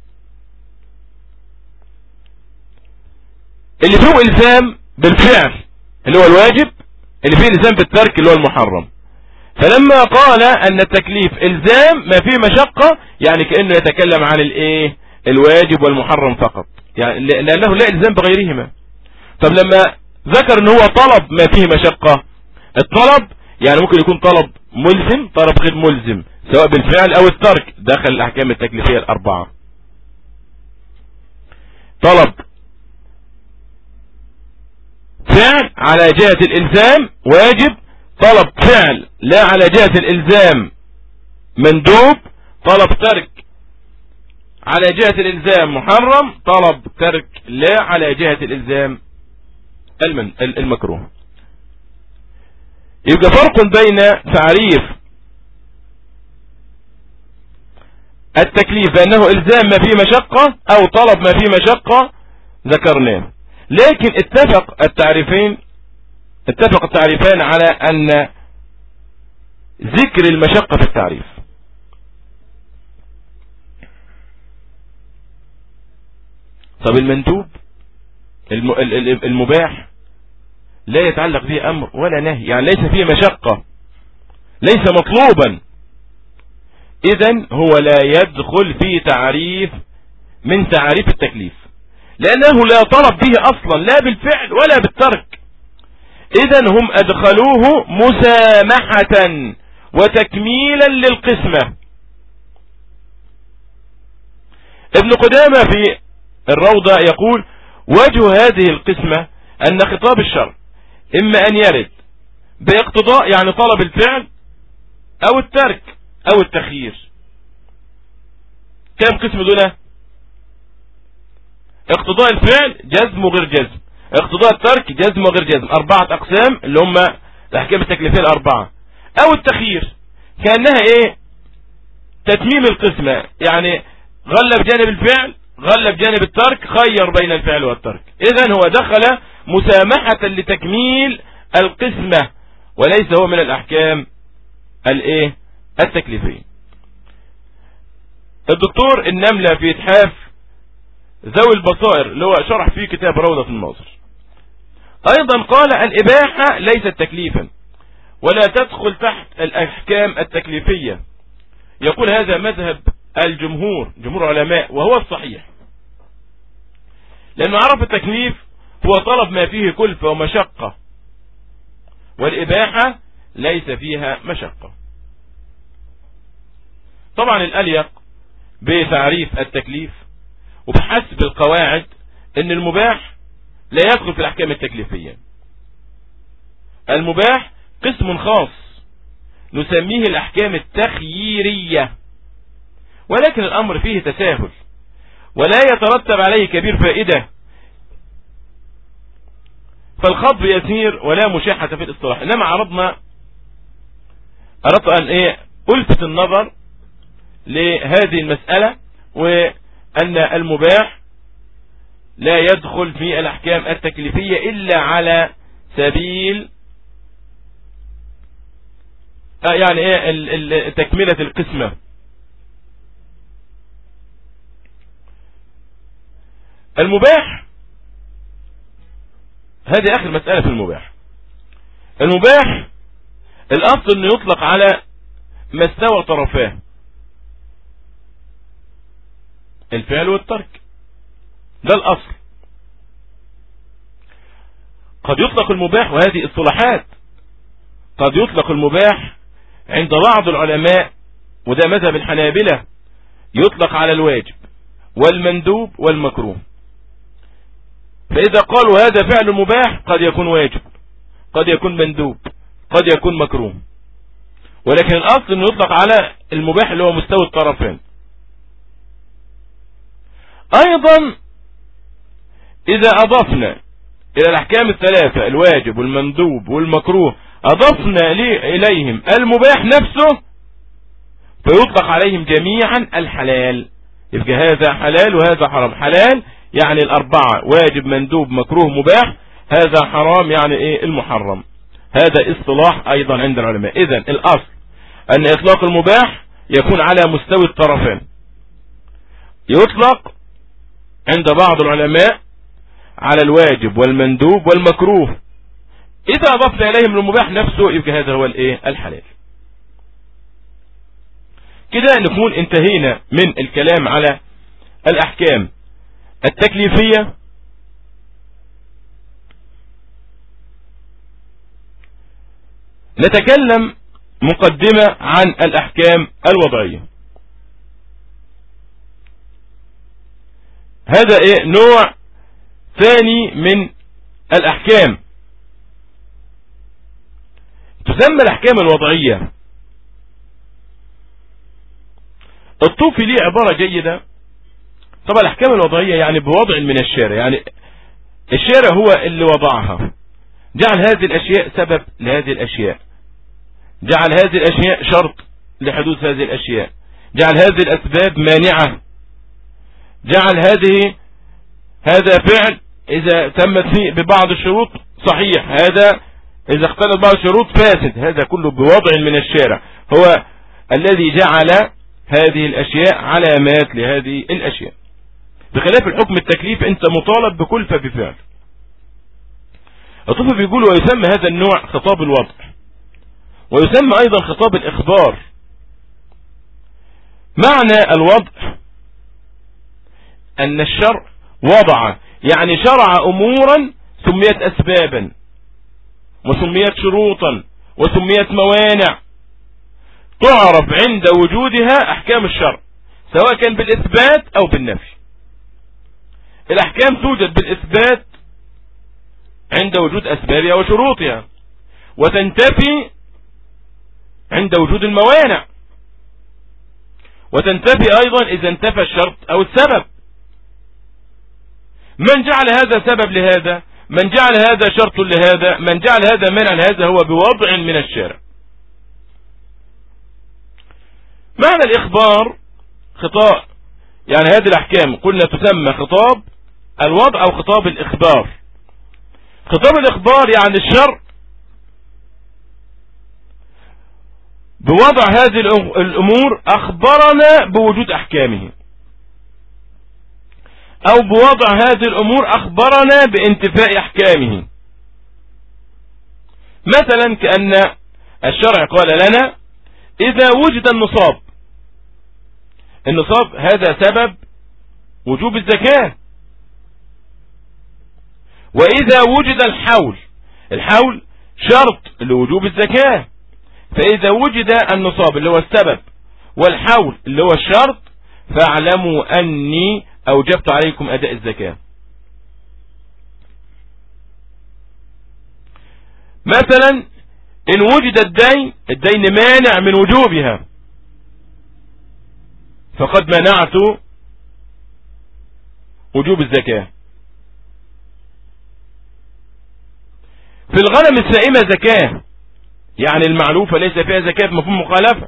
اللي فيه إلزام بالفعل اللي هو الواجب، اللي فيه إلزام بالترك اللي هو المحرم. فلما قال أن التكليف إلزام ما فيه مشقة، يعني كأنه يتكلم عن الواجب والمحرم فقط، يعني لأنه لا إلزام بغيرهما. طب لما ذكر ان هو طلب ما فيه مشقة، الطلب يعني ممكن يكون طلب ملزم، طلب غير ملزم سواء بالفعل او الترك داخل الاحكام التكليفية الاربعة. طلب فعل على جهة الالزام واجب، طلب فعل لا على جهة الالزام مندوب، طلب ترك على جهة الالزام محرم، طلب ترك لا على جهة الالزام المكروه. يبقى فرق بين تعريف التكليف بأنه إلزام ما فيه مشقة أو طلب ما فيه مشقة ذكرناه، لكن اتفق التعريفان على أن ذكر المشقة في التعريف. طب المندوب المباح لا يتعلق به أمر ولا نهي، يعني ليس فيه مشقة، ليس مطلوبا، إذن هو لا يدخل في تعريف من تعريف التكليف، لأنه لا طلب به أصلا لا بالفعل ولا بالترك. إذن هم أدخلوه مسامحة وتكميلا للقسمة. ابن قدامة في الروضة يقول: وجه هذه القسمة أن خطاب الشرع إما أن يرد باقتضاء، يعني طلب الفعل أو الترك أو التخيير. كم قسم دول؟ اقتضاء الفعل جزم وغير جزم، اقتضاء الترك جزم وغير جزم، 4 أقسام اللي هم الأحكام التكليفية الأربعة. أو التخيير كأنها إيه؟ تتميم القسمة، يعني غلب جانب الفعل غلب جانب الترك، خير بين الفعل والترك. إذن هو دخل مسامحة لتكميل القسمة، وليس هو من الأحكام الايه التكليفية. الدكتور النملة في إتحاف ذوي البصائر اللي هو شرح فيه كتاب روضة الناظر أيضا قال: الإباحة ليست تكليفا ولا تدخل تحت الأحكام التكليفية. يقول هذا مذهب جمهور علماء، وهو الصحيح، لأنه عرف التكليف هو طلب ما فيه كلفة ومشقة، والإباحة ليس فيها مشقة. طبعا الأليق بتعريف التكليف وبحسب القواعد ان المباح لا يدخل في الأحكام التكليفية. المباح قسم خاص نسميه الأحكام التخييرية، ولكن الأمر فيه تساهل ولا يترتب عليه كبير فائدة، فالخطب يسير ولا مشاحة في الاصطلاح. إنما أردت أن ألفت النظر لهذه المسألة، وأن المباح لا يدخل في الأحكام التكليفية إلا على سبيل يعني تكملة القسمة. المباح هذه آخر مسألة في المباح. المباح الأصل أنه يطلق على ما استوى طرفاه، الفعل والترك، ده الأصل. قد يطلق المباح، وهذه اصطلاحات، قد يطلق المباح عند بعض العلماء وده مذهب الحنابلة يطلق على الواجب والمندوب والمكروه. فإذا قالوا هذا فعل مباح قد يكون واجب، قد يكون مندوب، قد يكون مكروه، ولكن الأصل أنه يطلق على المباح اللي هو مستوى الطرفين. أيضا إذا أضفنا إلى الأحكام الثلاثة الواجب والمندوب والمكروه أضفنا إليهم المباح نفسه فيطلق عليهم جميعا الحلال، يبقى هذا حلال وهذا حرام. حلال يعني الأربعة، واجب مندوب مكروه مباح، هذا حرام يعني المحرم. هذا اصطلاح أيضا عند العلماء. إذن الأصل أن إطلاق المباح يكون على مستوى الطرفين، يطلق عند بعض العلماء على الواجب والمندوب والمكروه، إذا أضفنا إليهم المباح نفسه يبقى هذا هو الحلال. كده نكون انتهينا من الكلام على الأحكام التكليفية. نتكلم مقدمة عن الأحكام الوضعية. هذا نوع ثاني من الأحكام تسمى الأحكام الوضعية. الطوفي ليه عبارة جيدة. طبعا الأحكام الوضعية يعني بوضع من الشارع، يعني الشارع هو اللي وضعها، جعل هذه الأشياء سبب لهذه الأشياء، جعل هذه الأشياء شرط لحدوث هذه الأشياء، جعل هذه الأسباب مانعة، جعل هذا فعل إذا تمت فيه ببعض الشروط صحيح، هذا إذا اختلط بعض الشروط فاسد. هذا كله بوضع من الشارع، هو الذي جعل هذه الأشياء علامات لهذه الأشياء. بخلاف الحكم التكليف أنت مطالب بكلفة بفعل. الطوفي بيقول ويسمى هذا النوع خطاب الوضع، ويسمى أيضا خطاب الإخبار. معنى الوضع أن الشرع وضع، يعني شرع أمورا سميت أسبابا وسميت شروطا وسميت موانع، تعرف عند وجودها أحكام الشرع سواء كان بالإثبات أو بالنفي. الأحكام توجد بالإثبات عند وجود أسبابها وشروطها، وتنتفي عند وجود الموانع، وتنتفي أيضا إذا انتفى الشرط أو السبب. من جعل هذا سبب لهذا، من جعل هذا شرط لهذا، من جعل هذا منع لهذا، هو بوضع من الشارع. معنى الإخبار خطاب، يعني هذه الأحكام قلنا تسمى خطاب الوضع أو خطاب الإخبار. خطاب الإخبار يعني الشرع بوضع هذه الأمور أخبرنا بوجود أحكامه، أو بوضع هذه الأمور أخبرنا بانتفاء أحكامه. مثلا كأن الشرع قال لنا إذا وجد النصاب هذا سبب وجوب الزكاة، وإذا وجد الحول شرط لوجوب الزكاة. فإذا وجد النصاب اللي هو السبب والحول اللي هو الشرط فاعلموا أني أوجبت عليكم أداء الزكاة. مثلا إن وجد الدين مانع من وجوبها فقد منعت وجوب الزكاة. في الغنم السائمة زكاة، يعني المعلوفة ليس فيها زكاة بمفهوم مخالفة.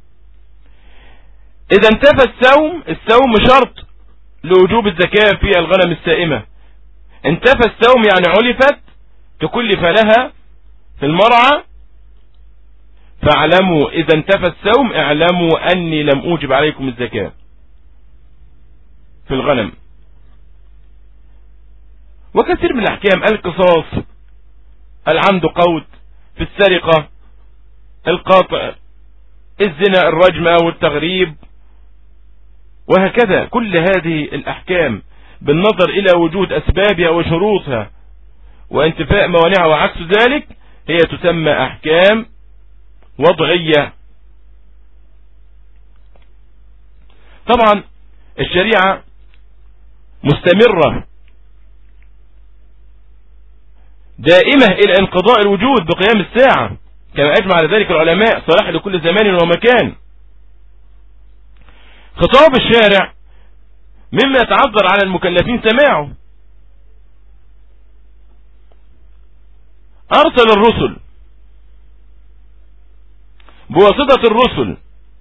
إذا انتفى السوم شرط لوجوب الزكاة في الغنم السائمة. انتفى السوم يعني علفت تكلف لها في المرعى، فاعلموا إذا انتفى السوم اعلموا أني لم أوجب عليكم الزكاة في الغنم. وكثير من الأحكام، القصاص، العمد قود، في السرقة، القاطع، الزنا، الرجمة والتغريب، وهكذا. كل هذه الأحكام بالنظر إلى وجود أسبابها وشروطها وانتفاء موانعها وعكس ذلك هي تسمى أحكام وضعية. طبعا الشريعة مستمرة دائمة إلى انقضاء الوجود بقيام الساعة، كما أجمع على ذلك العلماء، صلاح لكل زمان ومكان. خطاب الشارع مما يتعذر على المكلفين سماعه. أرسل الرسل، بواسطة الرسل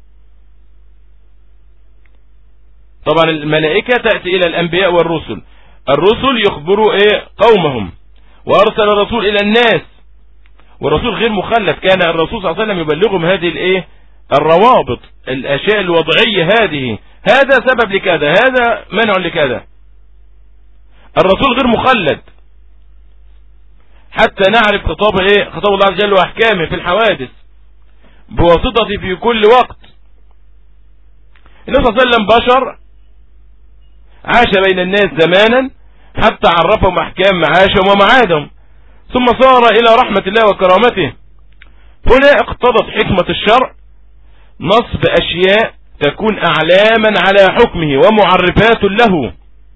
طبعا الملائكة تأتي إلى الأنبياء والرسل، الرسل يخبروا قومهم، وأرسل الرسول إلى الناس، والرسول غير مخلف، كان الرسول صلى الله عليه وسلم يبلغهم هذه الروابط، الأشياء الوضعية هذا سبب لكذا، هذا منع لكذا. الرسول غير مخلد حتى نعرف خطاب الله عز وجل وأحكامه في الحوادث بواسطة في كل وقت. النبي صلى الله عليه وسلم بشر عاش بين الناس زمانا حتى عرفهم أحكام معاشهم ومعادهم، ثم صار إلى رحمة الله وكرامته، هنا اقتضت حكمة الشرع نصب أشياء تكون أعلاما على حكمه ومعرفات له.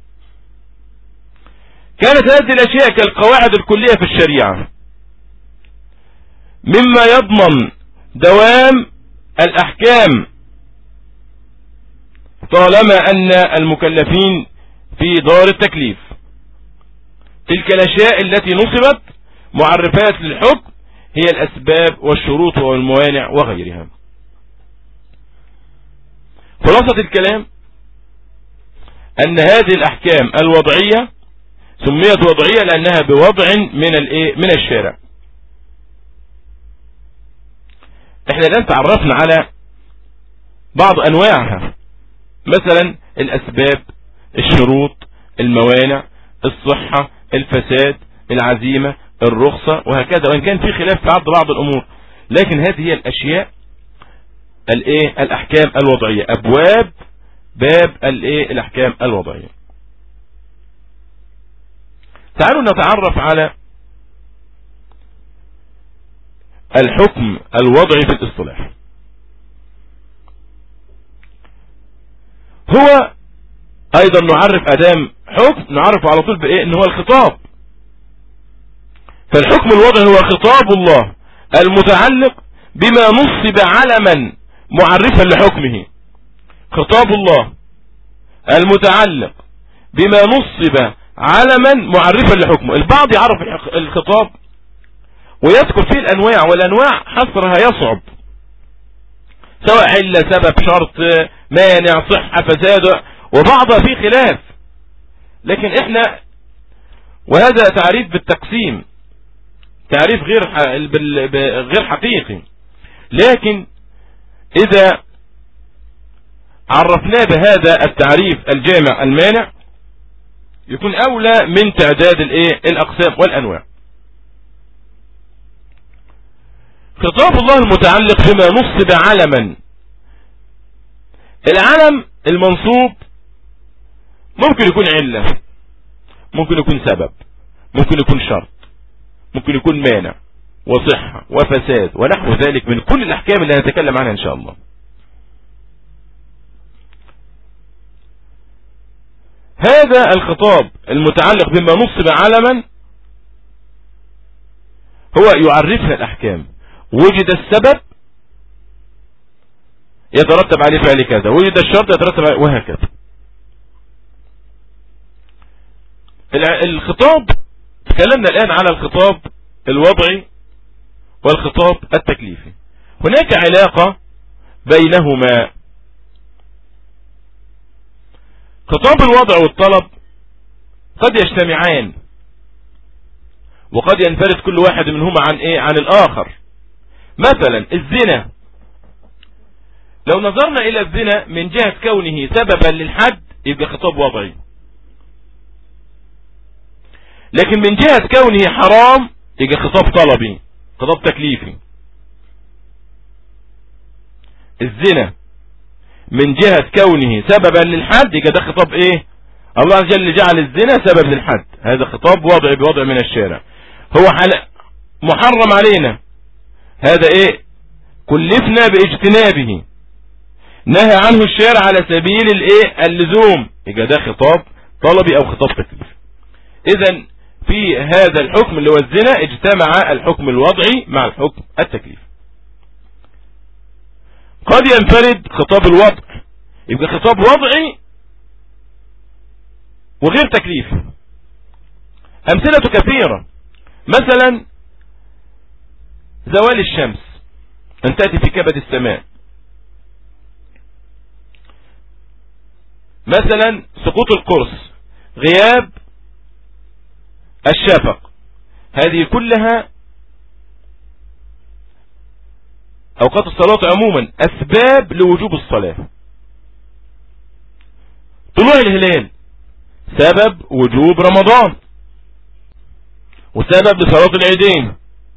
كانت هذه الأشياء كالقواعد الكلية في الشريعة، مما يضمن دوام الأحكام طالما أن المكلفين في دار التكليف. تلك الأشياء التي نصبت معرفات للحكم هي الأسباب والشروط والموانع وغيرها. خلاصة الكلام أن هذه الأحكام الوضعية سميت وضعية لأنها بوضع من الشارع. احنا الآن تعرفنا على بعض أنواعها، مثلا الأسباب، الشروط، الموانع، الصحة، الفساد، العزيمة، الرخصة، وهكذا، وإن كان في خلاف في بعض الأمور، لكن هذه هي الأشياء الأحكام الوضعية، أبواب باب الأحكام الوضعية. تعالوا نتعرف على الحكم الوضعي في الاصطلاح. هو ايضا نعرف ادام حكم نعرف على طول بايه؟ ان هو الخطاب. فالحكم الوضعي هو خطاب الله المتعلق بما نصب علما معرفا لحكمه. خطاب الله المتعلق بما نصب علما معرفا لحكمه. البعض يعرف الخطاب ويذكر فيه الانواع، والانواع حصرها يصعب، سواء علة، سبب، شرط، مانع، صحة، فساد، وبعضها فيه خلاف. لكن احنا، وهذا تعريف بالتقسيم، تعريف غير حقيقي، لكن اذا عرفناه بهذا التعريف الجامع المانع يكون اولى من تعداد الاقسام والانواع. خطاب الله المتعلق بما نصب علما. العلم المنصوب ممكن يكون علة، ممكن يكون سبب، ممكن يكون شرط، ممكن يكون مانع وصحة وفساد ونحو ذلك من كل الأحكام اللي هنتكلم عنها إن شاء الله. هذا الخطاب المتعلق بما نصب علما هو يعرفنا الأحكام. وجد السبب يترتب عليه فعل كذا، وجد الشرط يترتب عليه، وهكذا. الخطاب، تكلمنا الآن على الخطاب الوضعي والخطاب التكليفي. هناك علاقة بينهما. خطاب الوضع والطلب قد يجتمعان، وقد ينفرد كل واحد منهما عن الآخر. مثلا الزنا، لو نظرنا إلى الزنا من جهة كونه سببا للحد يبقى خطاب وضعي، لكن من جهة كونه حرام يبقى خطاب طلبي، خطاب تكليفي. الزنا من جهة كونه سببا للحد يبقى ده خطاب الله عز وجل جعل الزنا سبب للحد، هذا خطاب وضعي بوضع من الشارع. هو محرم علينا، هذا كلفنا باجتنابه، نهى عنه الشارع على سبيل اللزوم، يبقى ده خطاب طلبي او خطاب تكليفي. اذا في هذا الحكم اللي هو الزنا اجتمع الحكم الوضعي مع الحكم التكليفي. قد ينفرد خطاب الوضع، يبقى خطاب وضعي وغير تكليفي. امثلته كثيرة، مثلا زوال الشمس ان تأتي في كبد السماء، مثلا سقوط القرص، غياب الشفق، هذه كلها اوقات الصلاة عموما اسباب لوجوب الصلاة. طلوع الهلال سبب وجوب رمضان وسبب لصلاة العيدين.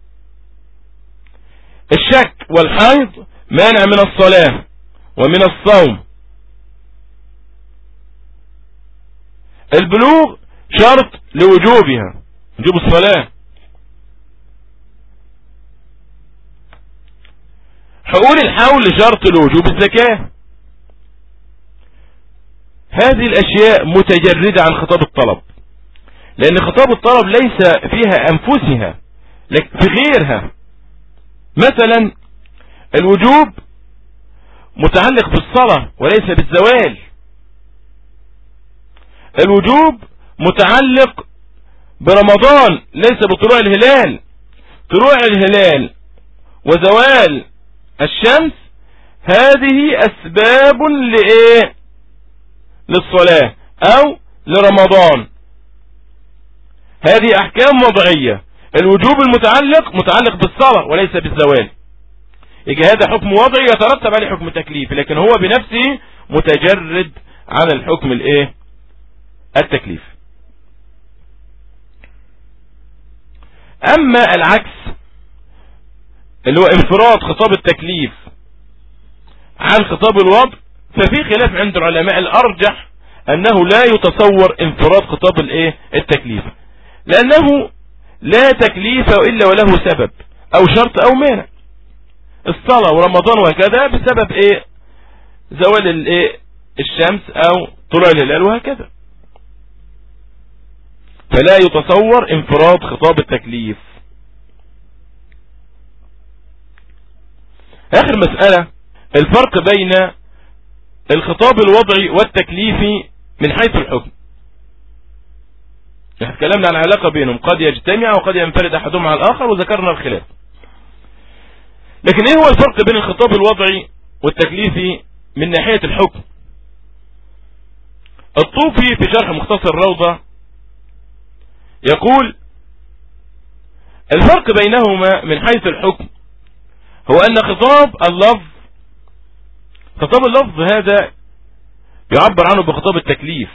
الشك والحيض مانع من الصلاة ومن الصوم. البلوغ شرط لوجوبها، وجوب الصلاة. حقول الحول شرط لوجوب الزكاة. هذه الأشياء متجردة عن خطاب الطلب، لأن خطاب الطلب ليس فيها أنفسها لكن في غيرها. مثلا الوجوب متعلق بالصلاة وليس بالزوال. الوجوب متعلق برمضان ليس بطلوع الهلال. طلوع الهلال وزوال الشمس هذه أسباب لإيه؟ للصلاة أو لرمضان. هذه أحكام وضعية. الوجوب متعلق بالصلاة وليس بالزوال، يجي هذا حكم وضعي يترتب عليه حكم تكليفي، لكن هو بنفسه متجرد عن الحكم الايه؟ التكليف. اما العكس اللي هو انفراد خطاب التكليف عن خطاب الوضع، ففي خلاف عند العلماء. الارجح انه لا يتصور انفراد خطاب الايه؟ التكليف، لانه لا تكليف الا وله سبب او شرط او مانع. الصلاة ورمضان وهكذا بسبب ايه؟ زوال الايه؟ الشمس او طلوع الهلال وهكذا. فلا يتصور انفراد خطاب التكليف. اخر مسألة الفرق بين الخطاب الوضعي والتكليفي من حيث الحكم. تكلمنا عن العلاقة بينهم، قد يجتمع وقد ينفرد احدهم على الاخر وذكرنا الخلاف. لكن ايه هو الفرق بين الخطاب الوضعي والتكليفي من ناحية الحكم؟ الطوفي في شرح مختصر الروضة يقول الفرق بينهما من حيث الحكم هو ان خطاب اللفظ هذا يعبر عنه بخطاب التكليف.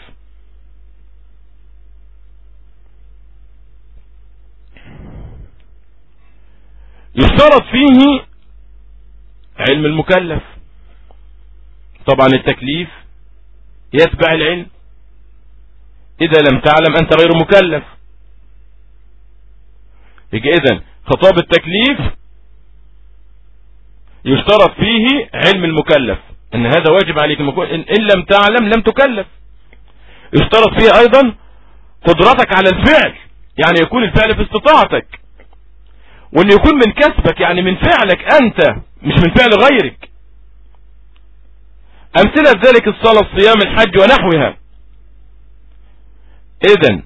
يشترط فيه علم المكلف. طبعا التكليف يتبع العلم، اذا لم تعلم انت غير مكلف. يجي اذن خطاب التكليف يشترط فيه علم المكلف، ان هذا واجب عليك، ان لم تعلم لم تكلف. يشترط فيه ايضا قدرتك على الفعل، يعني يكون الفعل في استطاعتك، وان يكون من كسبك، يعني من فعلك انت مش من فعل غيرك. امثلة ذلك الصلاة، الصيام، الحج ونحوها. اذن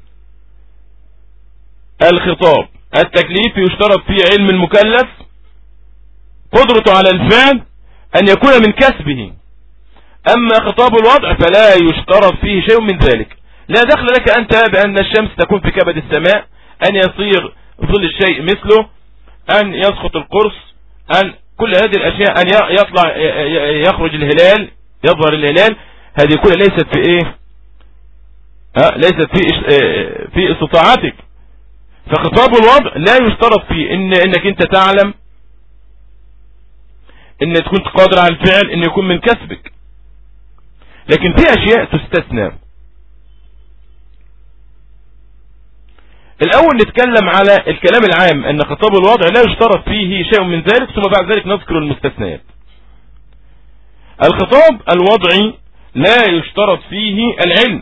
الخطاب التكليفي يشترط فيه علم المكلف، قدرته على الفعل، ان يكون من كسبه. اما خطاب الوضع فلا يشترط فيه شيء من ذلك. لا دخل لك انت بان الشمس تكون في كبد السماء، ان يصير ظل الشيء مثله، ان يسقط القرص، ان كل هذه الاشياء، ان يطلع يخرج الهلال، يظهر الهلال، هذه كلها ليست في ايه؟ ليست في استطاعتك. فخطاب الوضع لا يشترط فيه انك انت تعلم، ان تكون قادر على الفعل، ان يكون من كسبك. لكن في اشياء تستثنى. الاول نتكلم على الكلام العام، ان خطاب الوضع لا يشترط فيه شيء من ذلك، ثم بعد ذلك نذكر المستثنيات. الخطاب الوضعي لا يشترط فيه العلم.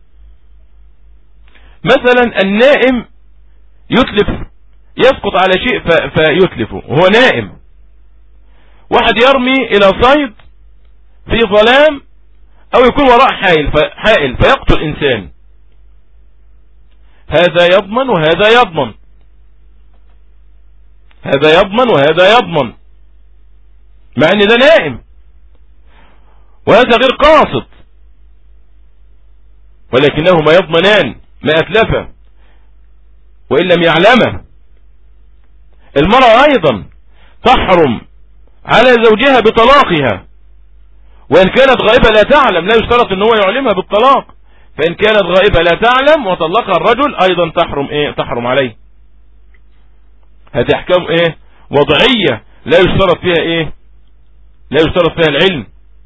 مثلا النائم يتلف، يسقط على شيء فيتلفه وهو نائم. واحد يرمي الى صيد في ظلام، او يكون وراء حائل فيقتل انسان، هذا يضمن وهذا يضمن، هذا يضمن وهذا يضمن، مع ان ده نائم وهذا غير قاصد، ولكنهما يضمنان ما أتلفه وإن لم يعلمه. المرأة أيضا تحرم على زوجها بطلاقها، وإن كانت غائبة لا تعلم، لا يشترط أنه يعلمها بالطلاق. فإن كانت غائبة لا تعلم وطلقها الرجل أيضا تحرم عليه. هذه أحكام وضعية لا يشترط فيها لا يشترط فيها العلم.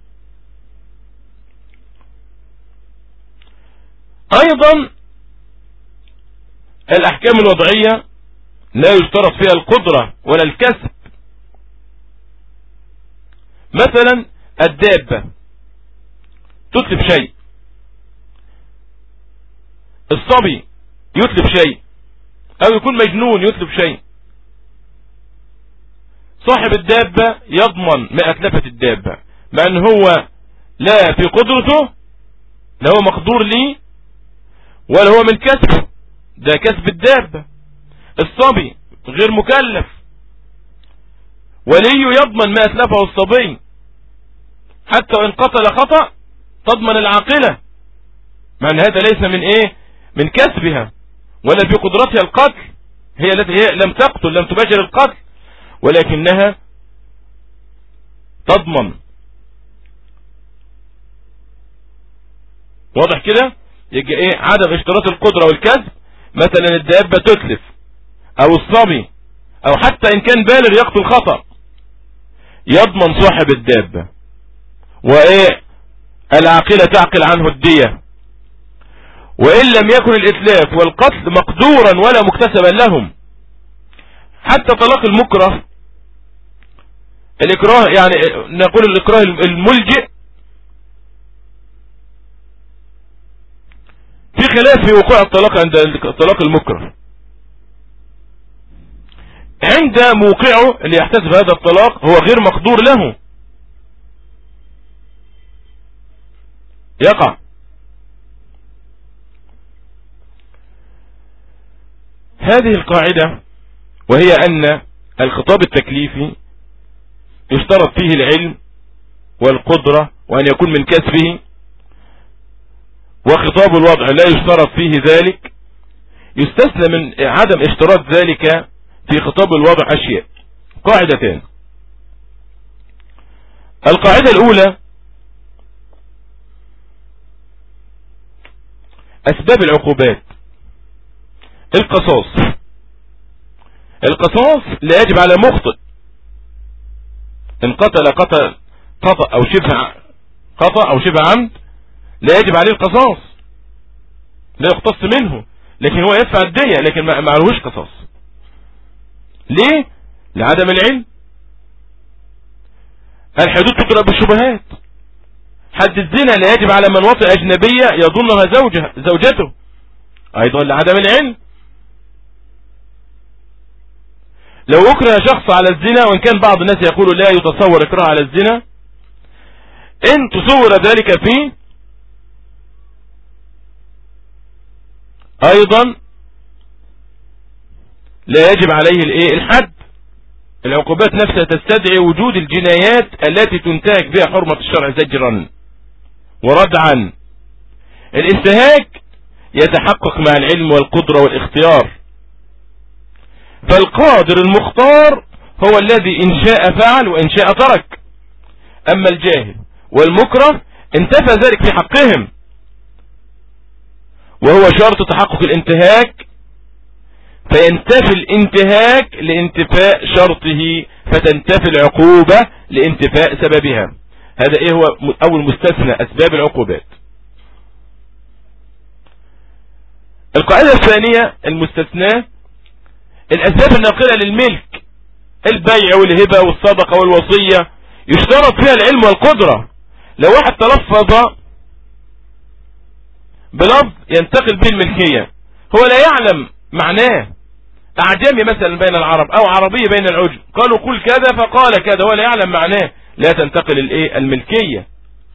ايضا الاحكام الوضعية لا يشترط فيها القدرة ولا الكسب. مثلا الدابة تتلف شيء، الصبي يتلف شيء، او يكون مجنون يتلف شيء. صاحب الدابة يضمن ما اتلفت الدابة، مع ان هو لا في قدرته، لا هو مقدور ليه ولا هو من كسبه، ده كسب الدابة. الصبي غير مكلف، وليه يضمن ما اتلفه الصبي، حتى وان قتل خطأ تضمن العاقلة، مع ان هذا ليس من ايه، من كسبها ولا في قدرتها القتل، هي التي هي لم تقتل، لم تباشر القتل، ولكنها تضمن. واضح كده؟ يجي ايه عدم اشتراط القدرة والكسب. مثلا الدابة تتلف، او الصبي، او حتى ان كان بالغ يقتل خطأ، يضمن صاحب الدابة، وايه العاقلة تعقل عنه الدية، وان لم يكن الاتلاف والقتل مقدورا ولا مكتسبا لهم. حتى طلاق المكره، الاكراه يعني نقول الاكراه الملجئ، في خلاف في وقوع الطلاق عند طلاق المكره. عند موقعه اللي يحتسب هذا الطلاق هو غير مقدور له، يقع. هذه القاعدة، وهي أن الخطاب التكليفي يشترط فيه العلم والقدرة وأن يكون من كسبه، وخطاب الوضع لا يشترط فيه ذلك. يستثنى من عدم اشتراط ذلك في خطاب الوضع أشياء، قاعدتان. القاعدة الأولى أسباب العقوبات. القصاص لا يجب على مخطئ، إن قتل خطأ أو شبه خطأ أو شبه عمد لا يجب عليه القصاص، لا يقتص منه، لكن هو يدفع الدية، لكن ما عليهوش قصاص. ليه؟ لعدم العلم. الحدود تقرأ بالشبهات. حد الزنا لا يجب على من وطئ أجنبية يظنها زوجته، أيضا لعدم العلم. لو أكره شخص على الزنا، وإن كان بعض الناس يقول لا يتصور إكراه على الزنا، إن تصور ذلك فيه أيضا لا يجب عليه الحد. العقوبات نفسها تستدعي وجود الجنايات التي تنتهك بها حرمة الشرع زجرا وردعا. الانتهاك يتحقق مع العلم والقدرة والاختيار، فالقادر المختار هو الذي إن شاء فعل وإن شاء ترك. أما الجاهل والمكره انتفى ذلك في حقهم، وهو شرط تحقق الانتهاك، فينتفي الانتهاك لانتفاء شرطه، فتنتفي العقوبة لانتفاء سببها. هذا هو أول مستثنى أسباب العقوبات. القاعدة الثانية المستثنى الأسباب الناقلة للملك، البيع والهبة والصدقة والوصية، يشترط فيها العلم والقدرة. لو واحد تلفظ بلفظ ينتقل به الملكية، هو لا يعلم معناه، أعجمي مثلا بين العرب أو عربي بين العجم، قالوا قل كذا فقال كذا، هو لا يعلم معناه، لا تنتقل الملكية.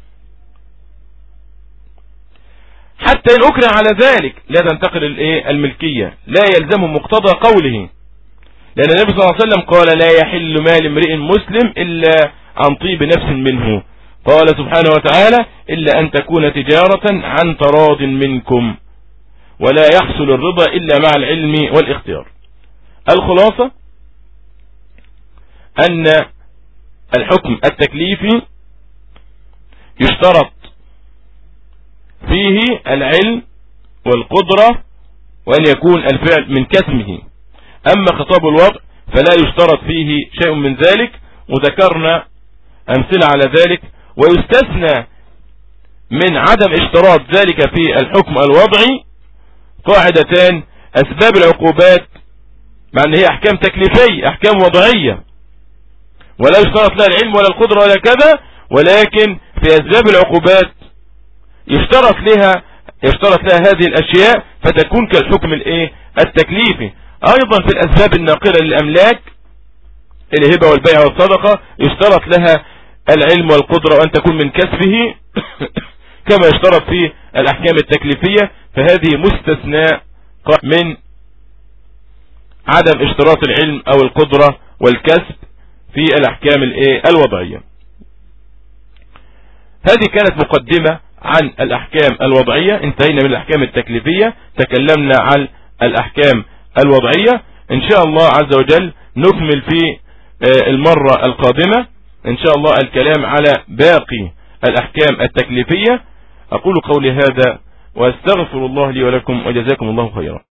حتى إن أكره على ذلك لا تنتقل الملكية، لا يلزم مقتضى قوله، لأن النبي صلى الله عليه وسلم قال لا يحل مال امرئ مسلم إلا عن طيب نفس منه. قال سبحانه وتعالى إلا أن تكون تجارة عن تراض منكم، ولا يحصل الرضا إلا مع العلم والاختيار. الخلاصة أن الحكم التكليفي يشترط فيه العلم والقدرة، وأن يكون الفعل من كسمه. أما خطاب الوضع فلا يشترط فيه شيء من ذلك، وذكرنا أمثلة على ذلك. ويستثنى من عدم اشتراط ذلك في الحكم الوضعي قاعدتان: أسباب العقوبات، مع أن هي أحكام تكليفية، أحكام وضعية، ولا يشترط لها العلم ولا القدرة ولا كذا، ولكن في أسباب العقوبات يشترط لها هذه الأشياء فتكون كالحكم التكليفي. أيضا في الأسباب الناقلة للأملاك الهبة والبيع والصدقة يشترط لها العلم والقدرة وأن تكون من كسبه كما يشترط في الأحكام التكليفية، فهذه مستثناء من عدم اشتراط العلم أو القدرة والكسب في الأحكام الوضعية. هذه كانت مقدمة عن الأحكام الوضعية. انتهينا من الأحكام التكليفية، تكلمنا عن الأحكام الوضعية. إن شاء الله عز وجل نكمل في المرة القادمة إن شاء الله الكلام على باقي الأحكام التكليفية. أقول قولي هذا وأستغفر الله لي ولكم وجزاكم الله خيرا.